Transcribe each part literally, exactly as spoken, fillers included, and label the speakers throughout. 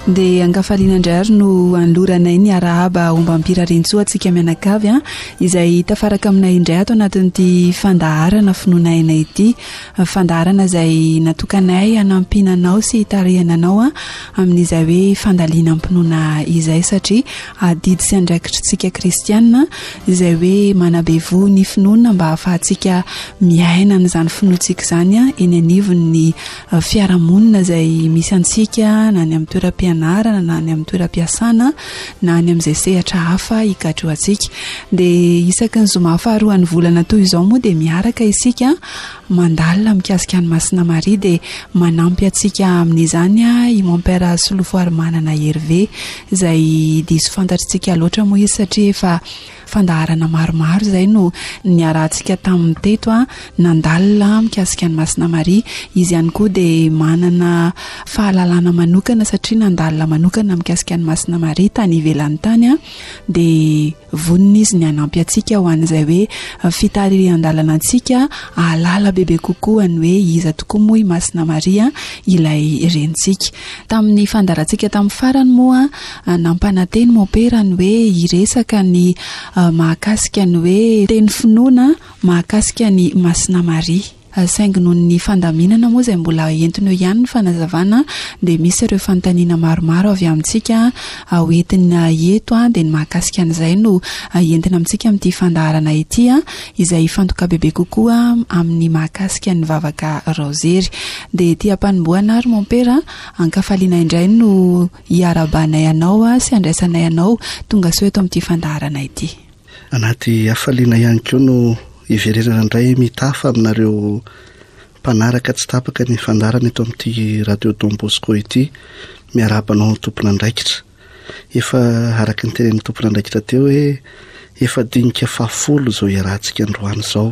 Speaker 1: dia angafaliana indray no anloranay ny arahaba ombampira Rentsoa antsika mianakavy a izay tafaraka aminay indray ato anatin'ity fandaharana finoanaina ity, fandaharana izay natokanay anampinanao sy tarihananao a amin'izay hoe fandaliana ampinoana izay, satria adidy sy andraikitritsika kristianina izay hoe manabevo ny finoana mba ahafahantsika miaina n'izany finoantsika izany a eny anivon'ny fiarahamonina izay misy antsika na ny amin'ny toeram-pianarana na ny amin'ny toeram-piasana na ny amin'izay sehatra hafa hikatro antsika. Dia isaky ny zoma faharoa ny volana toy izao moa dia miaraka isika mandalina mikasika ny Masina Maria dia manampy antsika amin'izany a i mon père Solofary Manana Hervé izay diso fantatritsika loatra moa izy satria efa fandaharana maromaro izay no niarantsika tamin'ny teto a nandalina mikasika ny Masina Maria. Izy ihany koa dia manana fahalalana manokana satria nandalina manokana mikasika ny Masina Maria tany ivelany tany a dia vonina izy ny anampy antsika ho an'izay hoe fitarihan-dalana antsika ahalala bebe kokoa ny hoe iza tokoa moa i Masina Maria ilay rentsika. Tamin'ny fandarantsika tamin'ny farany moa nampananteny mon père ny hoe hiresaka ny mahakasika ny hoe teny finoana mahakasika ny Masina Maria. Saingy noho ny fandaminana moa izay mbola entiny eo ihany ny fanazavana dia misy ireo fanontaniana maromaro avy amintsika hoentina eto a dia ny mahakasika an'izay no entina amintsika amin'ity fandaharana ity a izay fantoka bebe kokoa amin'ny mahakasika ny vavaka rosery. Dia ity ampanimboana ary mon père ankafaliana indray no hiarabanay anao a sy andraisanay anao tonga so eto amin'ity fandaharana ity.
Speaker 2: Anaty hafaliana ihany koa no ivererana indray mitafa aminareo mpanaraka tsy tapaka ny fandarana eto amin'ity radio Don Bosco ity miarabanao ny tompona andraikitra. Efa araka ny tenen'ny tompona andraikitra teo hoe efa dinika fahafolo izao iarahantsika androany izao.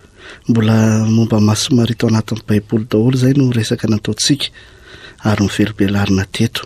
Speaker 2: Mbola momba Masina Maria tao anatin'ny baiboly daholo izay no resaka nataontsika ary mivelobelarina teto.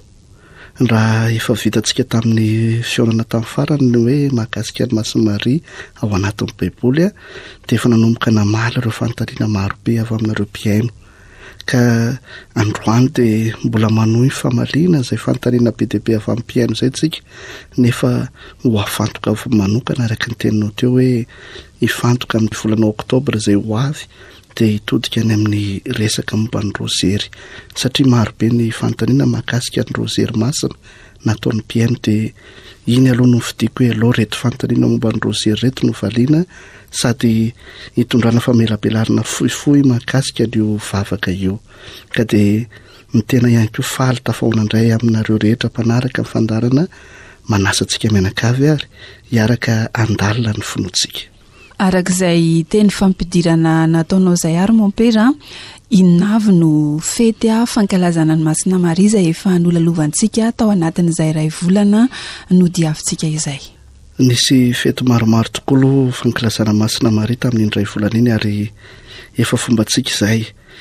Speaker 2: Raha efa vitantsika tamin'ny fionana tamin'ny farany ny hoe mahakasika ny Masina Maria ao anatin'ny baiboly a dia efa nanomboka namala ireo fanontaniana marobe avy aminareo mpiaino, ka androany dia mbola manohy famaliana izay fanontaniana be dia be avy amin'ny mpiaino izay tsika, nefa ho afantoka manokana araka ny teninao teo hoe hifantoka amin'ny volana oktobra izay ho avy dia hitodika any amin'ny resaka momba ny rosery, satria marobe ny fanontaniana mahakasika ny rosery masina nataon'ny mpiaino. Dia iny aloha no fidiko hoe aloha reto fanontaniana momba ny rosery reto no valiana sady hitondrana famelabelarina fohifohy mahakasika io vavaka io. Ka dia ny tena ihany koa faly tafaonandray aminareo rehetra mpanaraka ny fandarana manasantsika mianakavy ary hiaraka andalina ny finoantsika.
Speaker 1: Arak'izay teny fampidirana nataonao izay ary mon père, inona avy no fety a fankalazana ny Masina Maria izay efa nolalovantsika tao anatin'izay iray volana no diavintsika izay?
Speaker 2: Nisy fety maromaro tokoa aloha fankalazana Masina Maria tamin'ny iray volana iny ary efa fombantsika izay.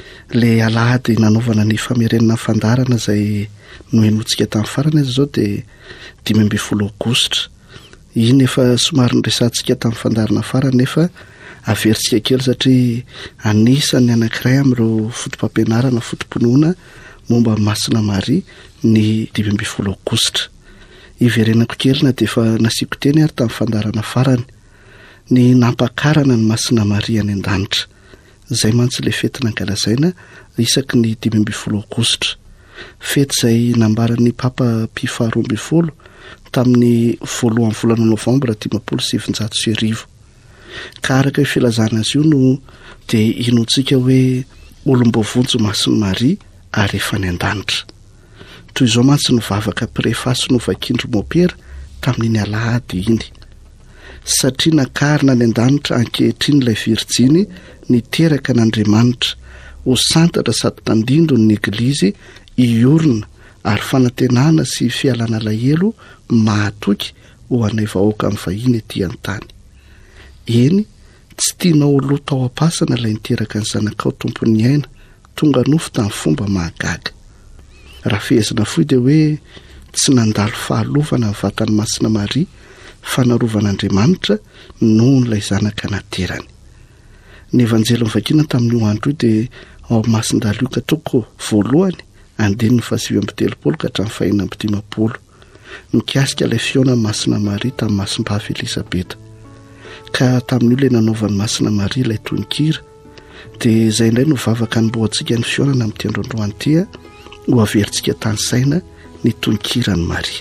Speaker 2: Le alahady nanaovana ny famerenana fandarana izay nohenoantsika tamin'ny farany azy izao dia dimy ambin'ny folo aogositra. Iny efa somary niresantsika tamin'ny fandarana farany nefa averintsika kely satria anisany anankiray amin'ireo fotom-pampianarana fotom-pinoana momba Masina Maria ny dimy ambin'ny folo aogositra. Iverenako kely na dia efa nasiako teny ary tamin'ny fandarana farany ny nampakarana ny Masina Maria any an-danitra. Izay mantsy ilay fety nankalazaina isaky ny dimy ambin'ny folo aogositra, fety izay nambaran'ny Papa Pio faharoa ambin'ny folo tamin'ny voalohan'ny volana novambra dimampolo sy sivinjato sy arivo. Ka araka io filazana azy io no dia inoantsika hoe olom-bovonjo Masina Maria ary efa ny an-danitra. Toy izao mantsy ny vavaka prefasy novakindro mon père tamin'iny alahady iny, satria nakarina ny an-danitra ankehitriny ilay Virjiny niteraka n'Andriamanitra ho santatra sady tandindro ny eglizy iorina ary fanantenana sy fialana lahelo mahatoky ho anay vahoaka amin'ny vahiny etỳ an-tany. Eny, tsy tianao loha tao am-pasana ilay niteraka ny zanakao tompony aina tonga nofo tamin'ny fomba mahagaga. Raha fehezina fohy dia hoe tsy nandalo fahalovana ny vatan'ny Masina Maria fanarovan'Andriamanitra noho n'ilay zanaka naterany. Ny evanjely mivakina tamin'io andro io dia ao Masindalioka toko voalohany andiny ny fahasivy amby telopolo ka hatramin'ny fahina amby dimapolo mikasika ilay fiona Masina Maria tamin'ny masim-bavy Elisabeta. Ka tamin'io ilay nanaovan'ny Masina Maria ilay tononkira dia izay indray no vavaka ny mboantsika ny fionana amin'ity androandroany ity ho averintsika tany saina ny tononkirany Maria.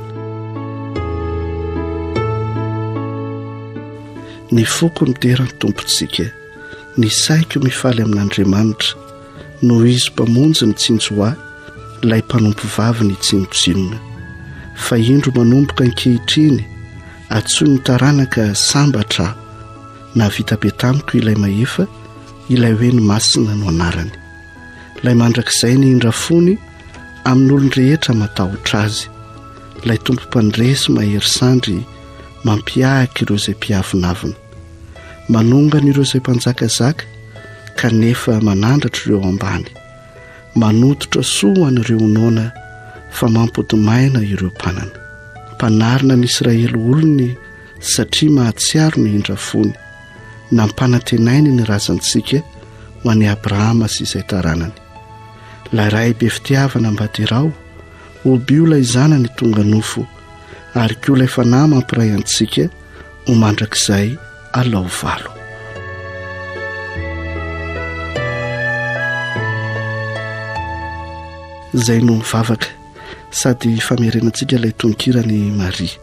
Speaker 2: Ny foko ny derany tompontsika, ny saiko mifaly amin'Andriamanitra, no izy mpamonjy ny tsinjoa, ilay mpanompo vavy ny tsinotsinona. Fa indro manomboka ankehitriny, atsoy ny taranaka sambatra, na vita be tamiko ilay mahefa, ilay hoe ny masina no anarany. Ilay mandrakizay ny indrafony amin'ny olon-drehetra matahotra azy. Ilay tompo mpandresy mahery sandry mampiahaka ireo izay mpiavinavina. Manongana ireo izay mpanjakazaka kanefa manandratra ireo ambany. Manototra soa an'ireo nona fa mampodimaina ireo mpanana. Mpanarina ny Israely olony satria mahatsiaro ny indrafony. Nampanantenainy ny razantsika ho an'i Abrahama sy izay taranany. Ilay ray be fitiavana mba dirao, obio ilay zanany tonga nofo, ary koa ilay fanahy mampiray antsika ho mandrakizay alao valo. Izay no mivavaka sady famerenantsika ilay tononkirany Maria.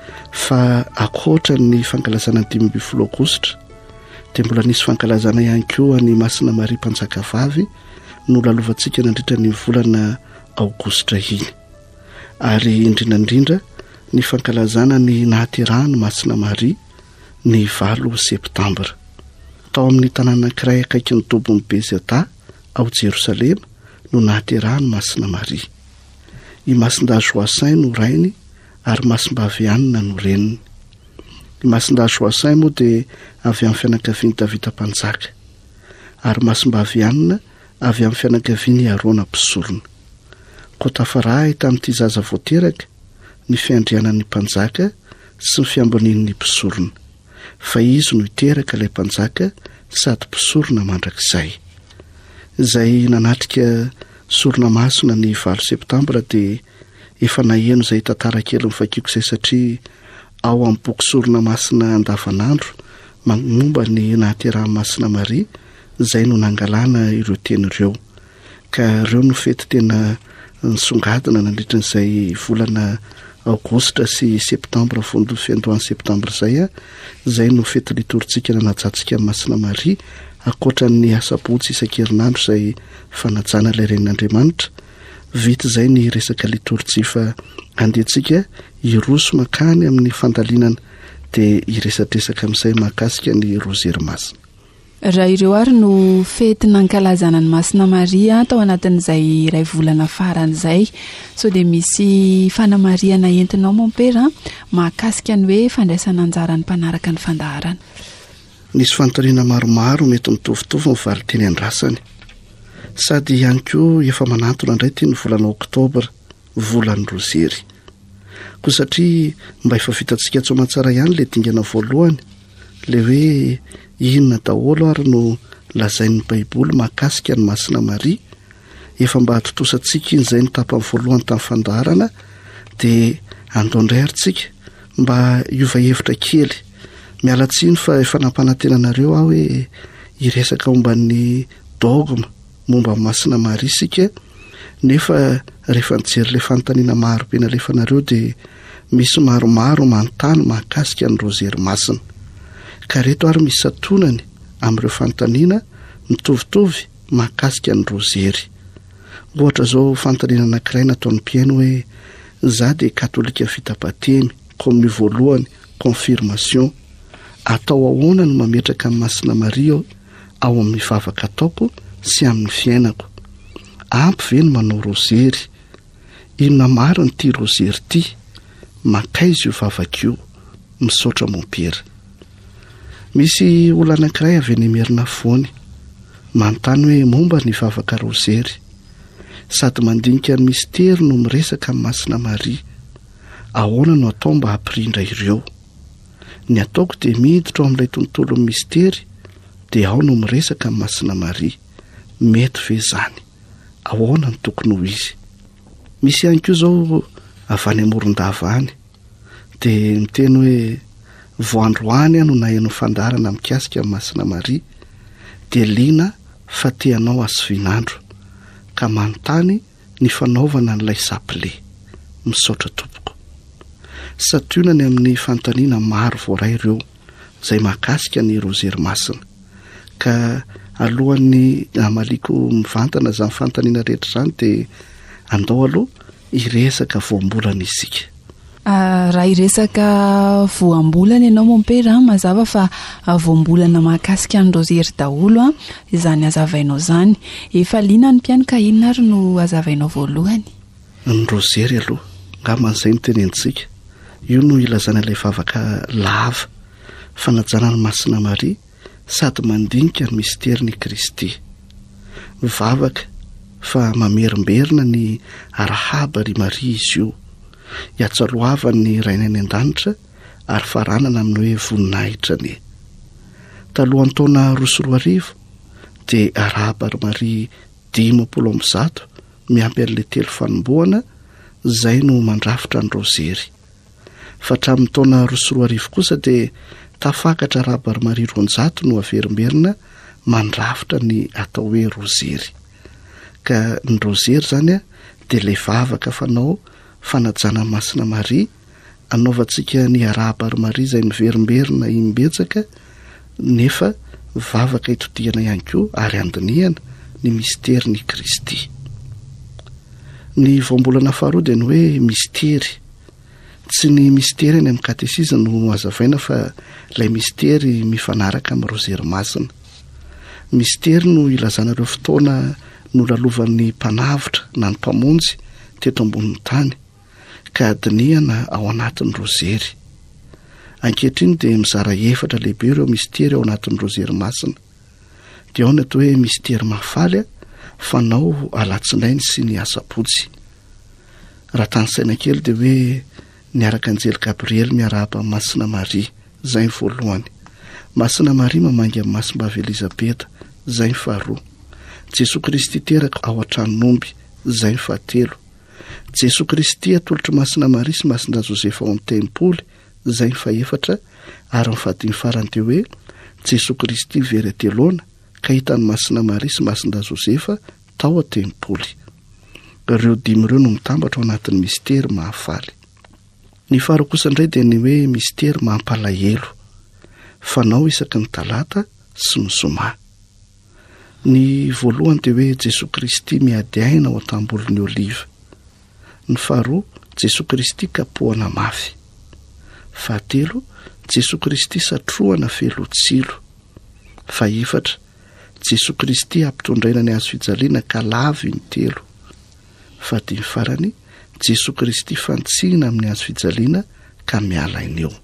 Speaker 2: Fa akoatra ny fankalazana dimy ambin'ny folo aogositra dia mbola nisy fankalazana ihany koa ny Masina Maria mpanjaka vavy no lalovantsika nandritra ny volana aogositra iny. Ary indrindrandrindra ny fankalazana ny nahaterahany Masina Maria ny valo septambra. Tao amin'ny tanàna anankiray akaiky ny tobon'ny Bezata ao Jerosalema no nahaterahany Masina Maria. I Masinda Joasain no rainy ary Masimbavy Anina no reniny. I Masinda Joasain moa dia avy amin'ny fianakavian'i Davida mpanjaka, ary Masimbavy Anina avy amin'ny fianakavian'i Arona mpisorona. Koa tafarahy tamin'ity zaza voateraka ny fiandrianan'ny mpanjaka sy ny fiambonian'ny mpisorona, fa izy no hiteraka ilay mpanjaka sady mpisorona mandrakizay. Izay nanatrika sorona masina ny valo septambra dia efa naheno izay tantara kely mifakiko izay satria ao amin'ny boky sorona masina andavanandro momba ny nahaterahan'ny Masina Maria izay no nangalana ireo teny ireo. Ka ireo no fety tena nisongadina nandritran'izay volana aogositra sy septambra folo fiandohan'ny septambra izay a izay no fety litoritsika nanajantsika amin'ny Masina Maria akoatra ny asabotsy isan-kerinandro izay fanajana ilay renin'Andriamanitra. Vita izay ny resaka litorjia fa andehantsika hiroso makany amin'ny fandalinana dia hiresadresaka amin'izay mahakasika ny rozery masina.
Speaker 1: Raha ireo ary no fety nankalazana ny Masina Maria tao anatin'izay iray volana farany izay, so dia misy fanamariana entinao mompera mahakasika ny hoe fandraisana anjara ny mpanaraka ny fandaharana.
Speaker 2: Nisy fanontaniana maromaro mety mitovitovy ny valiteny andrasany, sady ihany koa efa manantona indray ty ny volana oktobra, volan'ny rozery. Koa satria mba efa vitantsika tsomantsara ihany ilay dingana voalohany, ilay hoe inona daholo ary no lazain'ny Baiboly mahakasika ny Masina Maria, efa mba hatotosantsika in'izay ny tapany voalohany tamin'ny fandaharana dia andondray ary tsika mba hiova hevitra kely. Miala tsiny fa efa nampanantenanareo aho hoe hiresaka momba ny dogma momba Masina Maria sika, nefa rehefa nijery ilay fanontaniana maro be nalefanareo dia misy maromaro manontany mahakasika ny rozery masina. Ka reto ary misy satonany amin'ireo fanontaniana mitovitovy mahakasika ny rozery. Ohatra zao fanontaniana anankiray nataon'ny mpiaino hoe za dia katolika vita batemy, kominio voalohany, confirmation. Atao ahoana no mametraka amin'ny Masina Maria ao amin'ny vavaka ataoko sy amin'ny fiainako. Ampy ve no manao rozery? Inona mariny ity rozery ity? Makaizy io vavaka io, misaotra mompera. Misy olona anankiray avy any Merina foany manontany hoe momba ny vavaka rozery, sady mandinika ny mistera no miresaka amin'ny Masina Maria. Ahoana no atao mba hampirindra ireo? Ny ataoko dia miditra ao amin'ilay tontolon'ny mistery dia ao no miresaka amin'ny Masina Maria. Mety ve zany? ahoana ny tokony ho izy. Misy ihany koa zao avy any amoron-dava any dia miteny hoe voandroany no naheno fandarana mikasika amin'ny Masina Maria dia liana fa teanao asovinandro ka manontany ny fanaovana n'ilay sapile misaotra tompoko. Sationany amin'ny fanontaniana maro voaray ireo izay mahakasika ny rozery masina ka alohan'ny amaliko mivantana izany fanontaniana rehetra izany dia andao aloha iresaka voambolana isika.
Speaker 1: Raha iresaka voambolana ianao mompera mazava fa voambolana mahakasika ny rozery daholo izany hazavainao izany. Efa liana ny mpianika inona ary no hazavainao voalohany?
Speaker 2: Ny rozery aloha ngaman'izay no tenentsika. Io no ilazana ilay vavaka lava fanajana ny Masina Maria sady mandinika ny misteriny Kristy. Mivavaka fa mamerimberina ny arahabary Maria izy io. Hiatsaroavany rainany an-danitra ary faranana amin'ny hoe voninahitra ny. Talohan'ny taona roa sy roa arivo dia arahabary Maria dimampolo amby zato miampy an'ilay telo fanombohana izay no mandrafitra ny rozery. Fa hatramin'ny taona roa sy roa arivo kosa dia tafakatra arahabary Maria roanjato no averimberina mandrafitra ny atao hoe rozery. Ka ny rozery zany a dia ilay vavaka fanao fanajana Masina Maria anaovantsika ny arahabary Maria izay miverimberina imbetsaka nefa vavaka itodiana ihany koa ary andinihana ny misteriny Kristy. Ny voambolana faharoa dia ny hoe mistery. Tsy ny mistery any amin'ny katesizma no hazavaina fa ilay mistery mifanaraka amin'ny rozery masina. Mistery no ilazana ireo fotoana nolalovan'ny mpanavitra na ny mpamonjy teto ambonin'ny tany ka adinihana ao anatin'ny rozery. Ankehitriny dia mizara efatra lehibe ireo mistery ao anatin'ny rozery masina. Dia ao ny atao hoe mistery mahafaly fanao alatsinainy sy ny asabotsy. Raha tanysaina kely dia hoe niaraka anjely Gabriely miarahaba Masina Maria, izay ny voalohany. Masina Maria mamangy amin'ny masom-bavy Elizabeta, izay ny faharoa. Jesoa Kristy teraka ao an-tranon'omby, izay ny fahatelo. Jesoa Kristy atolotry Masina Maria sy Masinda Josefa ao amin'ny tempoly, izay ny fahaefatra. Ary ny fahadimy farany dia hoe Jesoa Kristy very teloana ka hitan'ny Masina Maria sy Masinda Josefa tao an-tempoly. Ireo dimy ireo no mitambatra ao anatin'ny mistery mahafaly. Ny faharoa kosa indray dia ny hoe mistery mampalahelo fanao isaky ny talata sy ny zoma. Ny voalohany dia hoe Jesoa Kristy miady aina ao an-tambolin'ny oliva. Ny faharoa Jesoa Kristy kapohana mafy. Fahatelo Jesoa Kristy satrohana felotsilo. Fahaefatra Jesoa Kristy ampitondraina ny hazo fijaliana ka lavy ny telo. Fahadimy farany Jesoa Kristy fantsina amin'ny hazo fijaliana ka miala iny eo.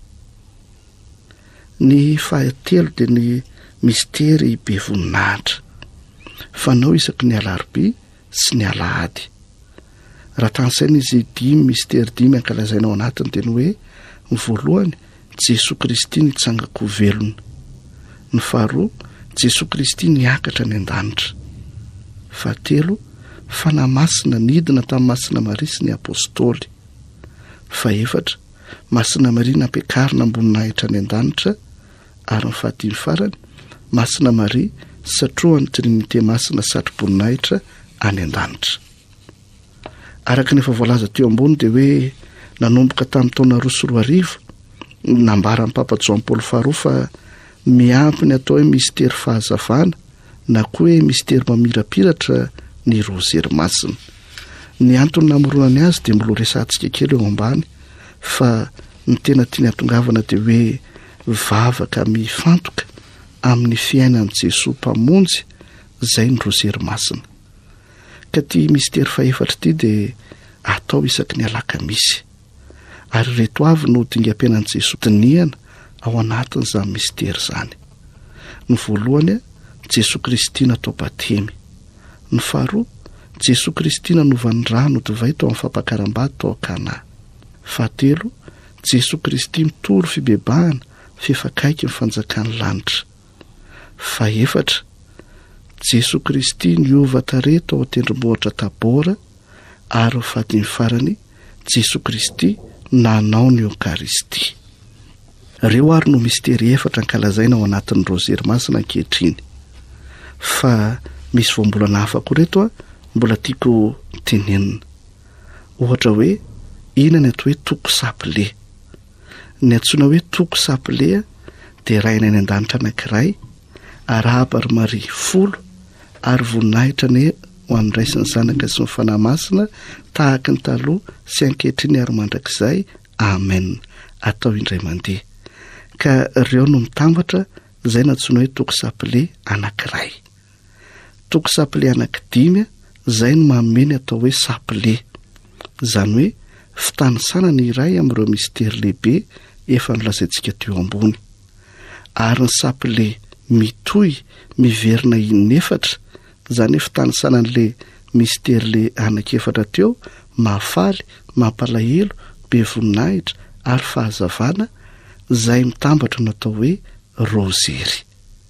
Speaker 2: Ny fahatelo dia ny mistery be voninahitra fanao isaky ny alarobia sy ny alahady. Raha tanysaina izy dimy mistery dimy ankalazaina ao anatiny dia ny hoe ny voalohany Jesoa Kristy nitsangako velona. Ny faharoa Jesoa Kristy niakatra ny an-danitra. Fahatelo fanamasina nidina tamin'ny Masina Maria sy ny apôstôly. Fahaefatra Masina Maria nampiakarina amboninahitra ny an-danitra. Ary ny fahadimy farany Masina Maria satrohan'ny trinité masina satro-boninahitra any an-danitra. Araka ny efa voalaza teo ambony dia hoe nanomboka tamin'ny taona roa sy roa arivo nambaran'ny Papa João Paulo faharoa fa miampy ny atao hoe mistery fahazavana na koa hoe mistery mamirapiratra ny rozery masina. Ny antony namoronany azy dia mbola resantsika kely eo ambany fa ny tena tiany atongavana dia hoe vavaka mifantoka amin'ny fiainan'i Jesosy mpamonjy izay ny rozery masina. Ka ty mistery fahaefatra ity dia atao isaky ny alakamisy. Ary reto avy no dingam-piainan'i Jesosy dinihana ao anatin'izany mistery izany. Ny voalohany Jesoa Kristy natao batemy. Ny faharoa Jesoa Kristy nanovany rano divay tao amin'ny fampakaram-bady tao Kana. Fahatelo Jesoa Kristy mitory fibebahana fefakaiky ny fanjakan'ny lanitra. Fahaefatra Jesosy Kristy niova tareto ao tendrombohitra Tabora, ary ho fadiny farany Jesosy Kristy nanao ny Eukaristia. Ireo ary no misteri efatra ankalazaina ao anatin'ny rozery masina ankehitriny. Fa misy voambolana hafa koa reto a mbola tiako tenenina. Ohatra hoe inona ny atao hoe toko sapile. Ny antsoina hoe toko sapile dia raina any an-danitra anankiray, arahaba ary Maria folo, ary voninahitra ny ho an'ny ray sy ny zanaka sy ny fanahy masina tahaka ny taloha sy ankehitriny ary mandrakizay. Amen. Atao indray mandeha. Ka ireo no mitambatra izay natsoina hoe toko sapile anankiray. Toko sapile anankidimy izay no mameny atao hoe sapile. Izany hoe fitanisana ny iray amin'ireo misteri lehibe efa nolazaintsika teo ambony. Ary ny sapile mitohy miverina inefatra, izany hoe fitanisana an'le misteri le anankefatra teo, mahafaly, mampalahelo, be voninahitra ary fahazavana, izay mitambatra natao hoe rozery.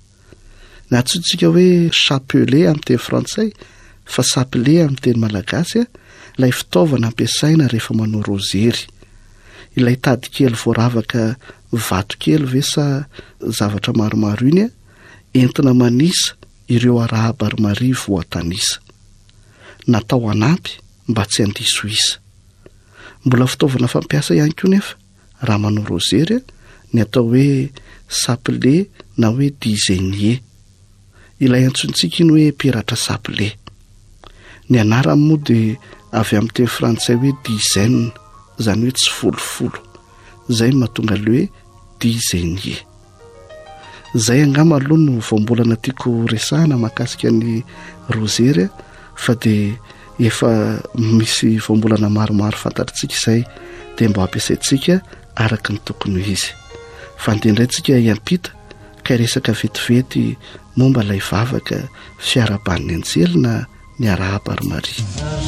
Speaker 2: Natsointsika hoe chapelet amin'ny teny frantsay, fa sapile amin'ny teny malagasy, ilay fitaovana ampiasaina rehefa manao rozery. Ilay tady kely voaravaka vato kely ve sa zavatra maromaro iny, entina manisa ireo arahaba ary Maria voatanisa. Natao anampy mba tsy handiso isa. Mbola fitaovana fampiasa ihany koa nefa raha manao rozery, ny atao hoe sapile na hoe dizainier. Ilay antsointsika iny hoe peratra sapile. Ny anarany moa dia avy amin'ny teny frantsay hoe dizaine, izany hoe tsy folofolo. Izay mahatonga le hoe dizainier. Izay angamba aloha no voambolana tiako resahana mahakasika ny rozery, fa dia efa misy voambolana maromaro fantatritsika izay dia mba ampiasaintsika araka ny tokony izy. Fa ndendrayntsika iampita ka resaka vetivety momba ilay vavaka fiaraban'ny anjely na ny arahaba ary Maria.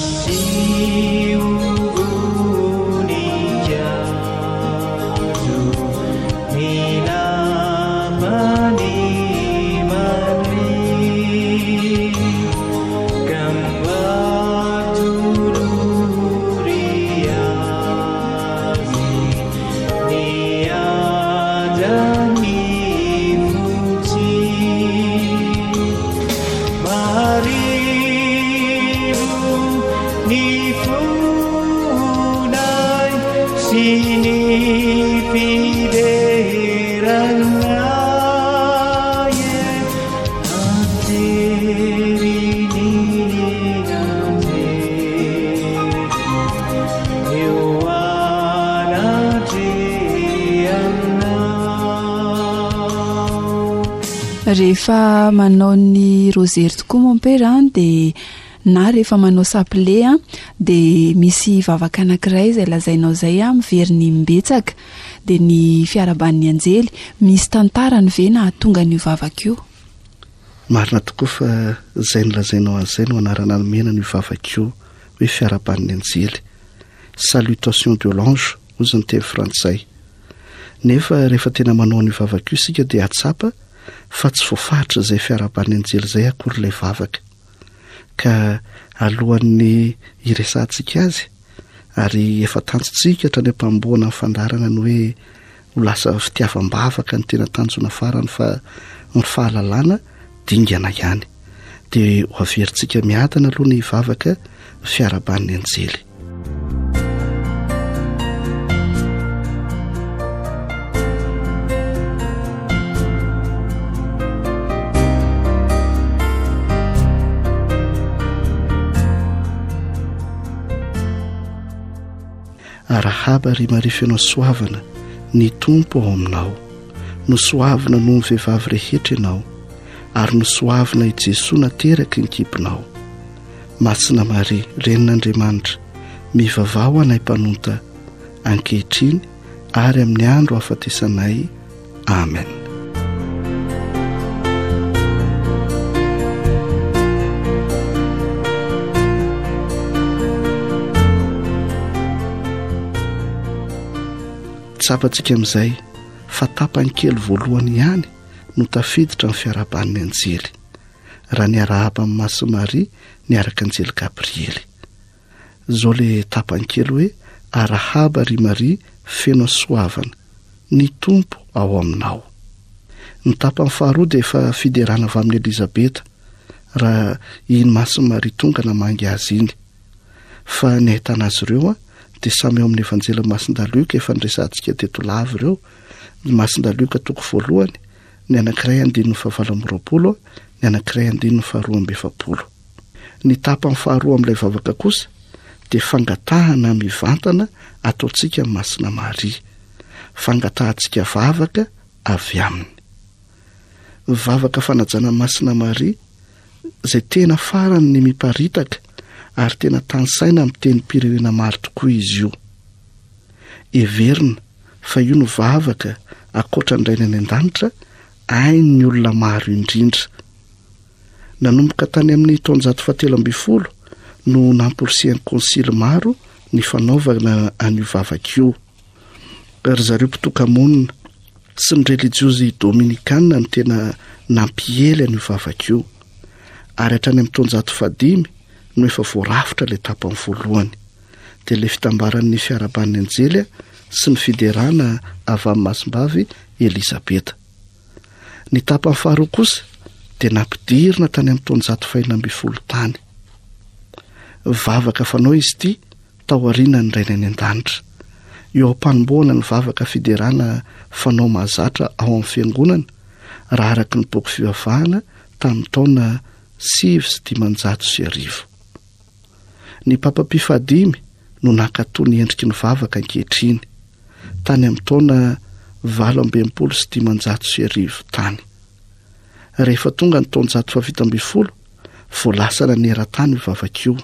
Speaker 1: Rehefa manao ny rozery tokoa mompera dia na rehefa manao sapile dia misy vavaka anankiray izay lazainao izay miveriny mimbetsaka, dia ny fiaraban'ny anjely misy tantarany ve na tonga ny vavaka io?
Speaker 2: Marina tokoa fa izay nolazainao an'izay no anarana nomena ny vavaka io hoe fiaraban'ny anjely. Salutation de l'ange hozy ny teny frantsay. Nefa rehefa tena manao ny vavaka io isika dia atsapa fa tsy voafahatra izay fiaraban'ny anjely izay akory ilay vavaka. Ka alohan'ny iresantsika azy, ary efa tanjontsika hatrany am-pamboana ny fandarana ny hoe ho lasa fitiavam-bavaka ny tena tanjona farany fa ny fahalalana dingana ihany. Dia ho averintsika miadana aloha ny vavaka fiaraban'ny anjely. Rahaba ry Maria feno soavana, ny tompo ao aminao, no soavina noho ny vehivavy rehetra ianao, ary no soavina i Jesosy nateraky ny kibonao. Masina Maria, renin'Andriamanitra, mivavao anay mpanonta ankehitriny ary amin'ny andro hafatesanay. Amen. Tsapantsika amin'izay fa tapany kely voalohany ihany no tafiditra ny fiaraban'ny anjely. raha ny arahaba amin'ny Mason Maria niaraka anjely Gabriely. Zao le tapany kely hoe arahaba ry Maria feno soavana, ny tompo ao aminao. Ny tapany faharoa dia efa fiderana avy amin'ny Elizabeta, raha iny Mason Maria tonga namangy azy iny. Fa ny ahitana azy ireo dia samy eo amin'ny evanjely Masindaluka efa niresantsika teto lava ireo. Ny Masindaluka toko voalohany, ny anankiray andininy fahavalo amby roapolo, ny anankiray andininy faharoa amby efapolo. Ny tapany faharoa amin'ilay vavaka kosa dia fangatahana mivantana ataontsika amin'ny Masina Maria, fangatahantsika vavaka avy aminy. Vavaka fanajana Masina Maria izay tena farany ny miparitaka ary tena tansaina amin'ny tenim-pirenena maro tokoa izy io. Everina fa io no vavaka akoatra ny rainy any an-danitra ainy ny olona maro indrindra. Nanomboka tany amin'ny taonjato fahatelo amby folo no nampirisihan'ny konsily maro ny fanaovana an'io vavaka io. Ary zareo mpitoka-monina sy ny relijiosy dominikanina no tena nampiely an'io vavaka io. Ary hatrany amin'ny taonjato fahadimy no efa voarafitra ilay tapany voalohany. Dia ilay fitambaran'ny fiaraban'ny anjely sy ny fiderana avy amin'ny masombavy Elizabeta. Ny tapany faharoa kosa dia nampidirina tany amin'ny taonjato fahaenina amby folo tany. Vavaka fanao izy ity tao aoriana ny rainy any an-danitra. Eo am-panombohana ny vavaka fiderana fanao mahazatra ao amin'ny fiangonana raha araka ny boky fivavahana tamin'ny taona sivy sy dimanjato sy arivo. Ny Papa Pio fahadimy no nankatoa ny endriky ny vavaka ankehitriny tany amin'ny taona valo amby enimpolo sy dimanjato sy arivo tany. Rehefa tonga ny taonjato fahavalo amby folo, voalasa naneran-tany io vavaka io.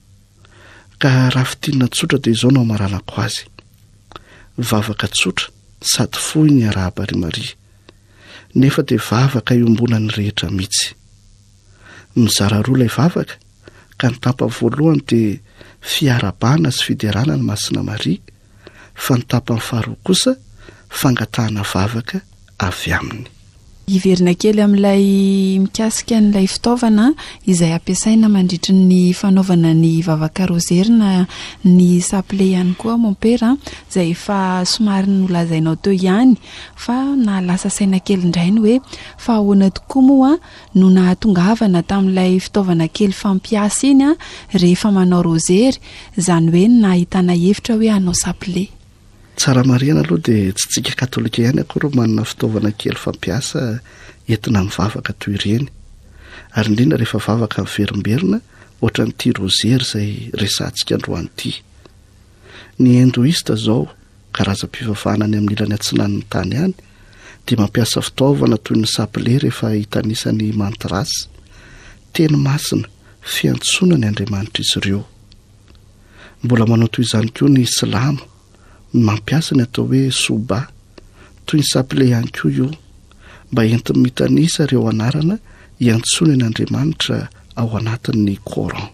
Speaker 2: Ka raha fitinana tsotra dia izao no amaranako azy. Vavaka tsotra sady fohy ny arahaba ry Maria, nefa dia vavaka iombonany rehetra mihitsy. Mizara roa ilay vavaka, ka ny tapany voalohany dia fiarabana sy fiderana ny Masina Maria, fa ny tapany faharoa kosa fangatahana vavaka avy aminy.
Speaker 1: Iverina kely amin'ilay mikasika n'ilay fitaovana izay ampiasaina mandritry ny fanaovana ny vavaka rozerina, ny sapele ihany koa mon père, izay efa somary nolazainao teo ihany, fa na lasa saina kely indray ny hoe fa ahoana tokoa moa no nahatongavana tamin'ilay fitaovana kely fampiasa iny rehefa manao rozery, izany hoe nahitana hevitra hoe hanao sapele.
Speaker 2: Tsara marina aloha dia tsy tsika katolika ihany akory manana fitaovana kely fampiasa entina mivavaka toy ireny. Ary indrindra rehefa vavaka miverimberina ohatra n'ity rozery izay resantsika androany ity. Ny hindoista zao, karazam-pivavahana any amin'ny ilany antsinan'ny tany ihany, dia mampiasa fitaovana toy ny sapele rehefa hitanisany mantrasy. Teny masina fiantsonany Andriamanitra izy ireo. Mbola manao toy izany koa ny silamo, mampiasa ny atao hoe soba, toy ny sapele ihany koa io, mba entiny mitanisa ireo anarana iantsony an'Andriamanitra ao anatin'ny Coran.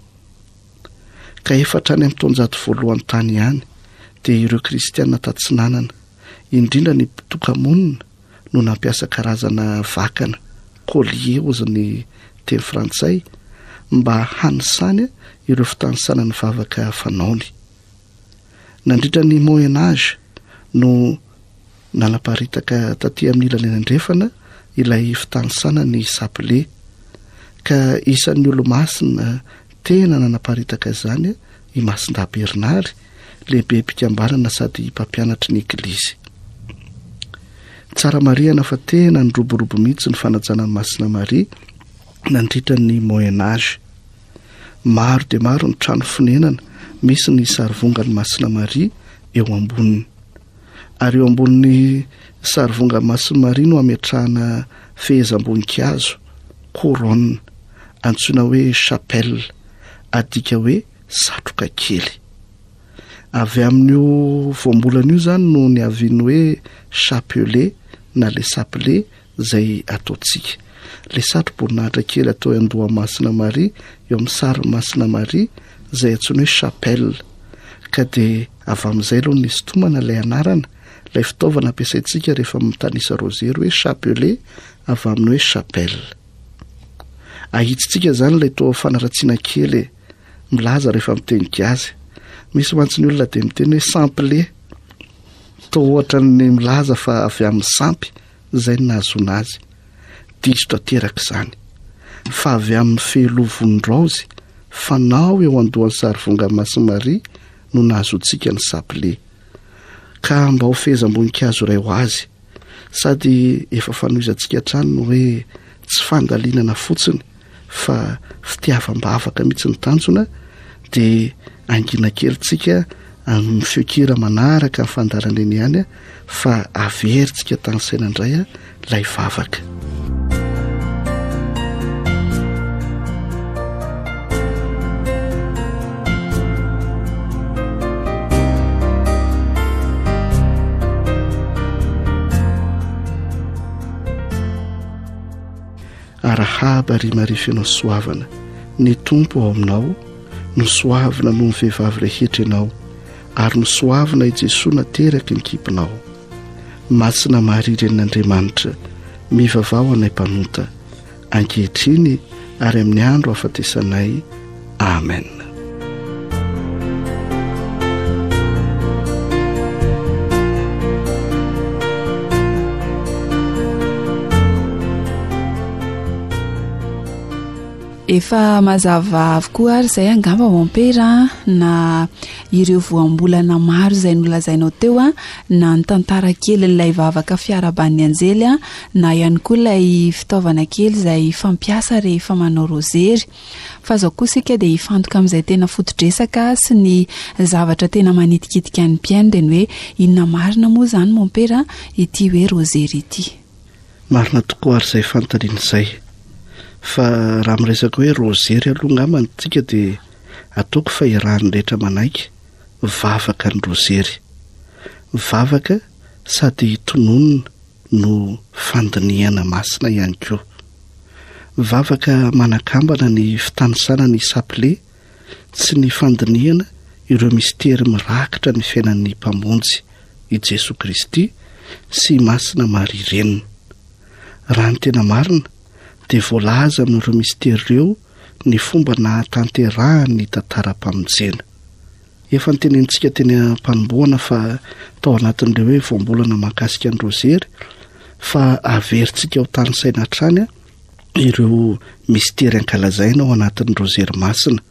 Speaker 2: Ka efa hatrany amin'ny taonjato voalohany tany ihany dia ireo kristianina tatsinanana, indrindra ny mpitoka-monina, no nampiasa karazana vakana, collier ozy ny teny frantsay, mba hanisany ireo fitanisana ny vavaka fanaony. Nandritra ny Moyen Âge no nanaparitaka taty amin'ny ilany andrefana ilay fitanisana ny sapele, ka isan'ny olo-masina tena nanaparitaka izany i Masinda Bernary, lehibe mpikambanana sady mpampianatry ny Ekilizy. Tsara marihana fa tena niroborobo mihitsy ny fanajanan'ny Masina Maria nandritra ny Moyen Âge. Maro dia maro ny trano fonenana misy ny sarivongan'ny Masina Maria eo amboniny. Ary eo ambonin'ny sarivongan'ny Masina Maria no ametrahana fehezam-boninkazo, couronne, antsoina hoe chapelle, adika hoe satroka kely. Avy amin'io voambolana io zany no ny aviany hoe chapelet na le sapele izay ataontsika. Le satro-boninahitra kely atao andohan'ny Masina Maria eo amin'ny sarin'ny Masina Maria izay antsoina hoe chapelle. Ka dia avy amin'izay aloha ny sitomana ilay anarana, ilay fitaovana ampiasaintsika rehefa mitanisa rozery hoe chapelet, avy amin'ny hoe chapelle. ahitsitsika zany ilay to fanaratsiana kely milaza rehefa miteny gazy. Misy mantsy ny olona dia miteny hoe sampile to ohatra ny milaza fa avy amin'ny sampy izay ny nahazoana azy. Diso tanteraka izany fa avy amin'ny felovon-draozy fanao eo andohan'ny sarivonga Masin'i Maria no nahazontsika ny sampile. Ka mba ho fehezam-boninkazo iray ho azy sady efa fanoizantsika hatrany hoe tsy fandalinana fotsiny fa fitiavam-bavaka mihitsy ny tanjona, dia angina kelyntsika amin'ny feokira manaraka ny fandarana eny ihany fa averintsika tany saina indray ilay vavaka. Arahaba ry Maria fenao soavana, ny tompo ao aminao, nosoavina noho ny vehivavy rehetra ianao, ary nosoavina i Jesosy nateraka ny kipinao. Masina Maria Renin'Andriamanitra, mivavao anay mpanota, ankehitriny ary amin'ny andro hafatesanay. Amen.
Speaker 1: Efa mazava avokoa ary izay angamba mampera na ireo voambolana maro izay nolazainao teo a, na ny tantara kely ilay vavaka fiaraban'ny anjely a, na ihany koa ilay fitaovana kely izay fampiasa rehefa manao rozery. Fa zao kosa isika dia hifantoka amin'izay tena foto-dresaka sy ny zavatra tena manitikitika ny mpiaino dia ny hoe inona marina moa izany mampera ity hoe rozery ity.
Speaker 2: Marina tokoa ary izay fantaniana izay. Fa raha miresaka hoe rozery aloha ngamba ntsika dia ataoko fa iarahan'ny rehetra manaiky vavaka ny rozery. Vavaka sady tononona no fandiniana masina ihany koa. Vavaka manakambana ny fitanisana ny sampile sy ny fandiniana ireo mistera mirakitra ny fiainan'ny mpamonjy i Jesosy Kristy sy Masina Maria Renina. Raha ny tena marina dia voalaza amin'ireo mistera ireo ny fomba nahatanterahany tantaram-pamonjena. Efa nytenentsika teny am-panombohana fa tao anatin'ireo hoe voambolana mahakasika ny rozery fa averintsika ao tany saina hatrany ireo mistera ankalazaina ao anatin'ny rozery masina,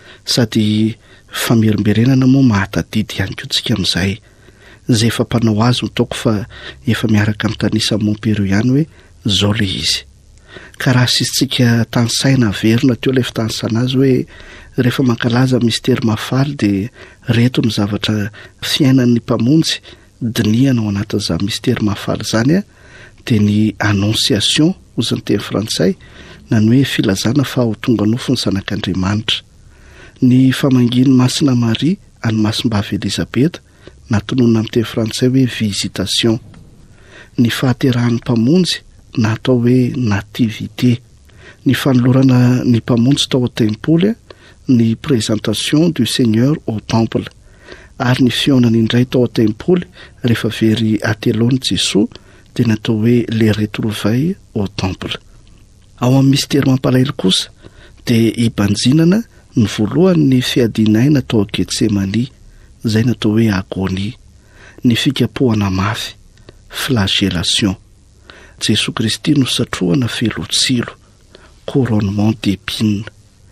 Speaker 2: sady famerimberenana moa mahatadidy ihany koa tsika amin'izay. Izay efa mpanao azy mitaoko fa efa miaraka amin'ny tanisa mompereo ihany hoe zao le izy. Ka raha sisitsika tany saina averina teo ilay fitanisana azy hoe rehefa mankalaza mistera mafaly dia reto ny zavatra fiainan'ny mpamonjy diniana ao anatin'izany mistera mafaly izany a, dia ny annonciation ozy ny teny frantsay, na ny hoe filazana fa ho tonga nofo ny zanak'Andriamanitra. Ny famanginy Masina Maria any masom-bavy Elizabeta natonona amin'ny teny frantsay hoe visitation. Ny fahaterahan'ny mpamonjy na atao hoe nativité. Ny fanolorana ny mpamonjy tao am-tempoly, ny présentation du Seigneur au temple, ary ny fionany indray tao am-tempoly rehefa very atelon'ny Jesosy dia natao hoe les retrouvailles au temple. Ao amin'ny mistera mampalahelo kosa dia hibanjinana ny voalohany ny fiadinaina tao Getsemani, izay natao hoe agonie, ny fikapohana mafy, flagellation. Jesosy Kristy no satrohana felotsilo, couronnement d'épines.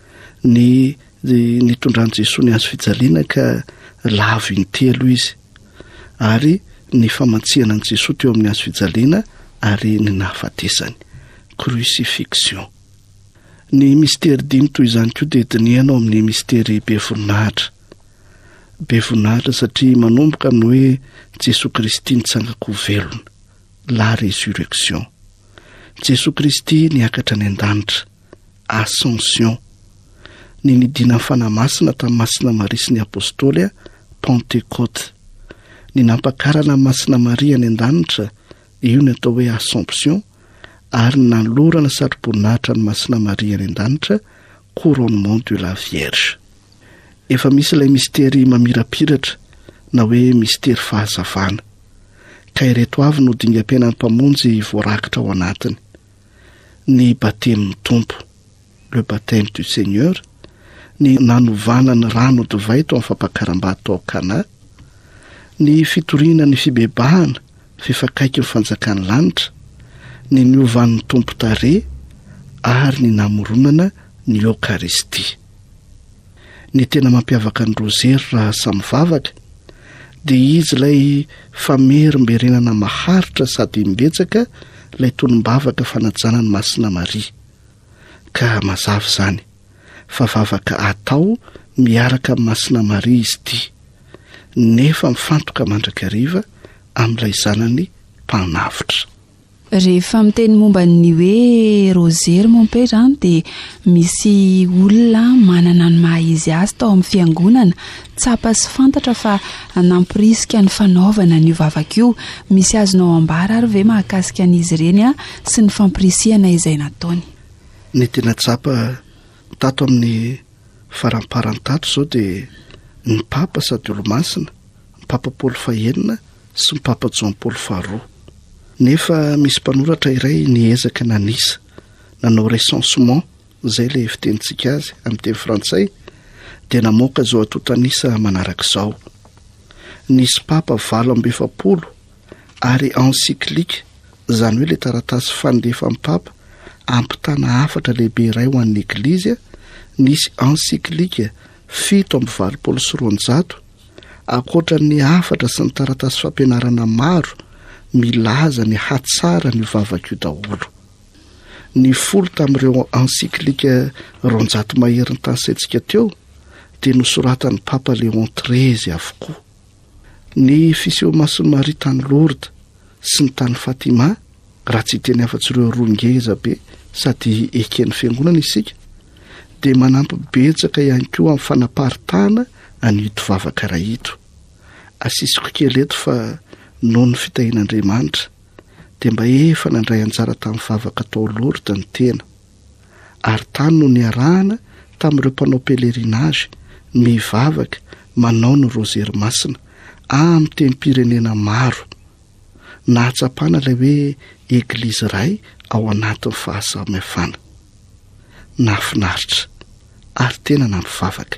Speaker 2: Ny nitondran'i Jesosy ny hazo fijaliana ka lavo intelo izy, ary ny famantsiana an'i Jesosy teo amin'ny hazo fijaliana ary ny nahafatesany, crucifixion. Ny mistera dimy toy izany koa dia diniana ao amin'ny mistera be voninahitra. Be voninahitra satria manomboka amin'ny hoe Jesosy Kristy nitsangako velona, la résurrection. Jesosy Kristy niakatra ny an-danitra, ascension. Ny nidina fanamasina tamin'ny Masina Maria sy ny apôstôly, Pentecôte. Ny nampakarana Masina Maria ny an-danitra, io ny atao hoe assomption, ary nanolorana satroboninahitra ny Masina Maria ny an-danitra, couronnement de la Vierge. Efa misy ilay misteri mamirapiratra na hoe misteri fahazavana, ka ireto avy no dingam-piainan'ny mpamonjy voarakitra ao anatiny. Ny batemin'ny tompo. le baptême du Seigneur, ny nanovana ny rano divay tao amin'ny fampakaram-bady tao Kana, ny fitoriana ny fibebahana fifakaiky ny fanjakany lanitra, ny niovan'ny tompo tare ary ny namoronana ny Eucharistie. Ny tena mampiavaka ny rozery raha samy vavaka dia izy ilay famerimberenana maharitra sady mimbetsaka ilay tolombavaka fanajana ny Masina Maria. Ka mazava izany fa vavaka atao miaraka amin'ny Masina Maria izy ity, nefa mifantoka mandrakariva amin'ilay zanany mpanavitra.
Speaker 1: Rehefa miteny momba ny hoe rozery mompe zany dia misy olona manana ny maha izy azy tao amin'ny fiangonana, tsapa sy fantatra fa nampirisika ny fanaovana ny vavaka io. Misy azonao ambara ary ve mahakasika an'izy ireny a sy ny fampirisihana izay nataony?
Speaker 2: Ny tena tsapa tato amin'ny faramparatato zao dia ny papa sady olo-masina, ny papa Paoly fahaenina sy ny papa Jean Paul faharoa. Nefa misy mpanoratra iray niezaka nanisa, nanao recensement izay ilay fitenitsika azy amin'ny teny frantsay, dia namoaka zao atotanisa manaraka izao: nisy papa valo amby efapolo ary encyclique, izany hoe ilay taratasy fandefa amin'ny papa ampitana hafatra lehibe iray ho an'ny eglizia, nisy encyclique fito amby valopolo sy roanjato, akoatra ny hafatra sy ny taratasy fampianarana maro milaza ny hatsara ny vavaka io daholo. Ny folo tamin'ireo encyclique roanjato mahery ny tany saintsika teo dia nosoratan'ny papa Léon treize avokoa. Ny fiseho Masina Maria tany Lourdes sy ny tany Fatima, raha tsy teny afa-tsy ireo rongeza be sady eken'ny fiangonana isika, dia manampy betsaka ihany koa amin'ny fanaparitana an'ito vavaka raha ito. Asisiko kely eto fa noho ny fitahian'Andriamanitra dia mba efa nandray anjara tamin'ny vavaka tao Lourdes ny tena, ary tany no niarahana tamin'ireo mpanao pelerinage mivavaka manao ny rozery masina amin'ny teny-pirenena maro, nahatsapana ilay hoe eglizy iray ao anatin'ny fahasamihafana. Nahafinaritra ary tena nampivavaka.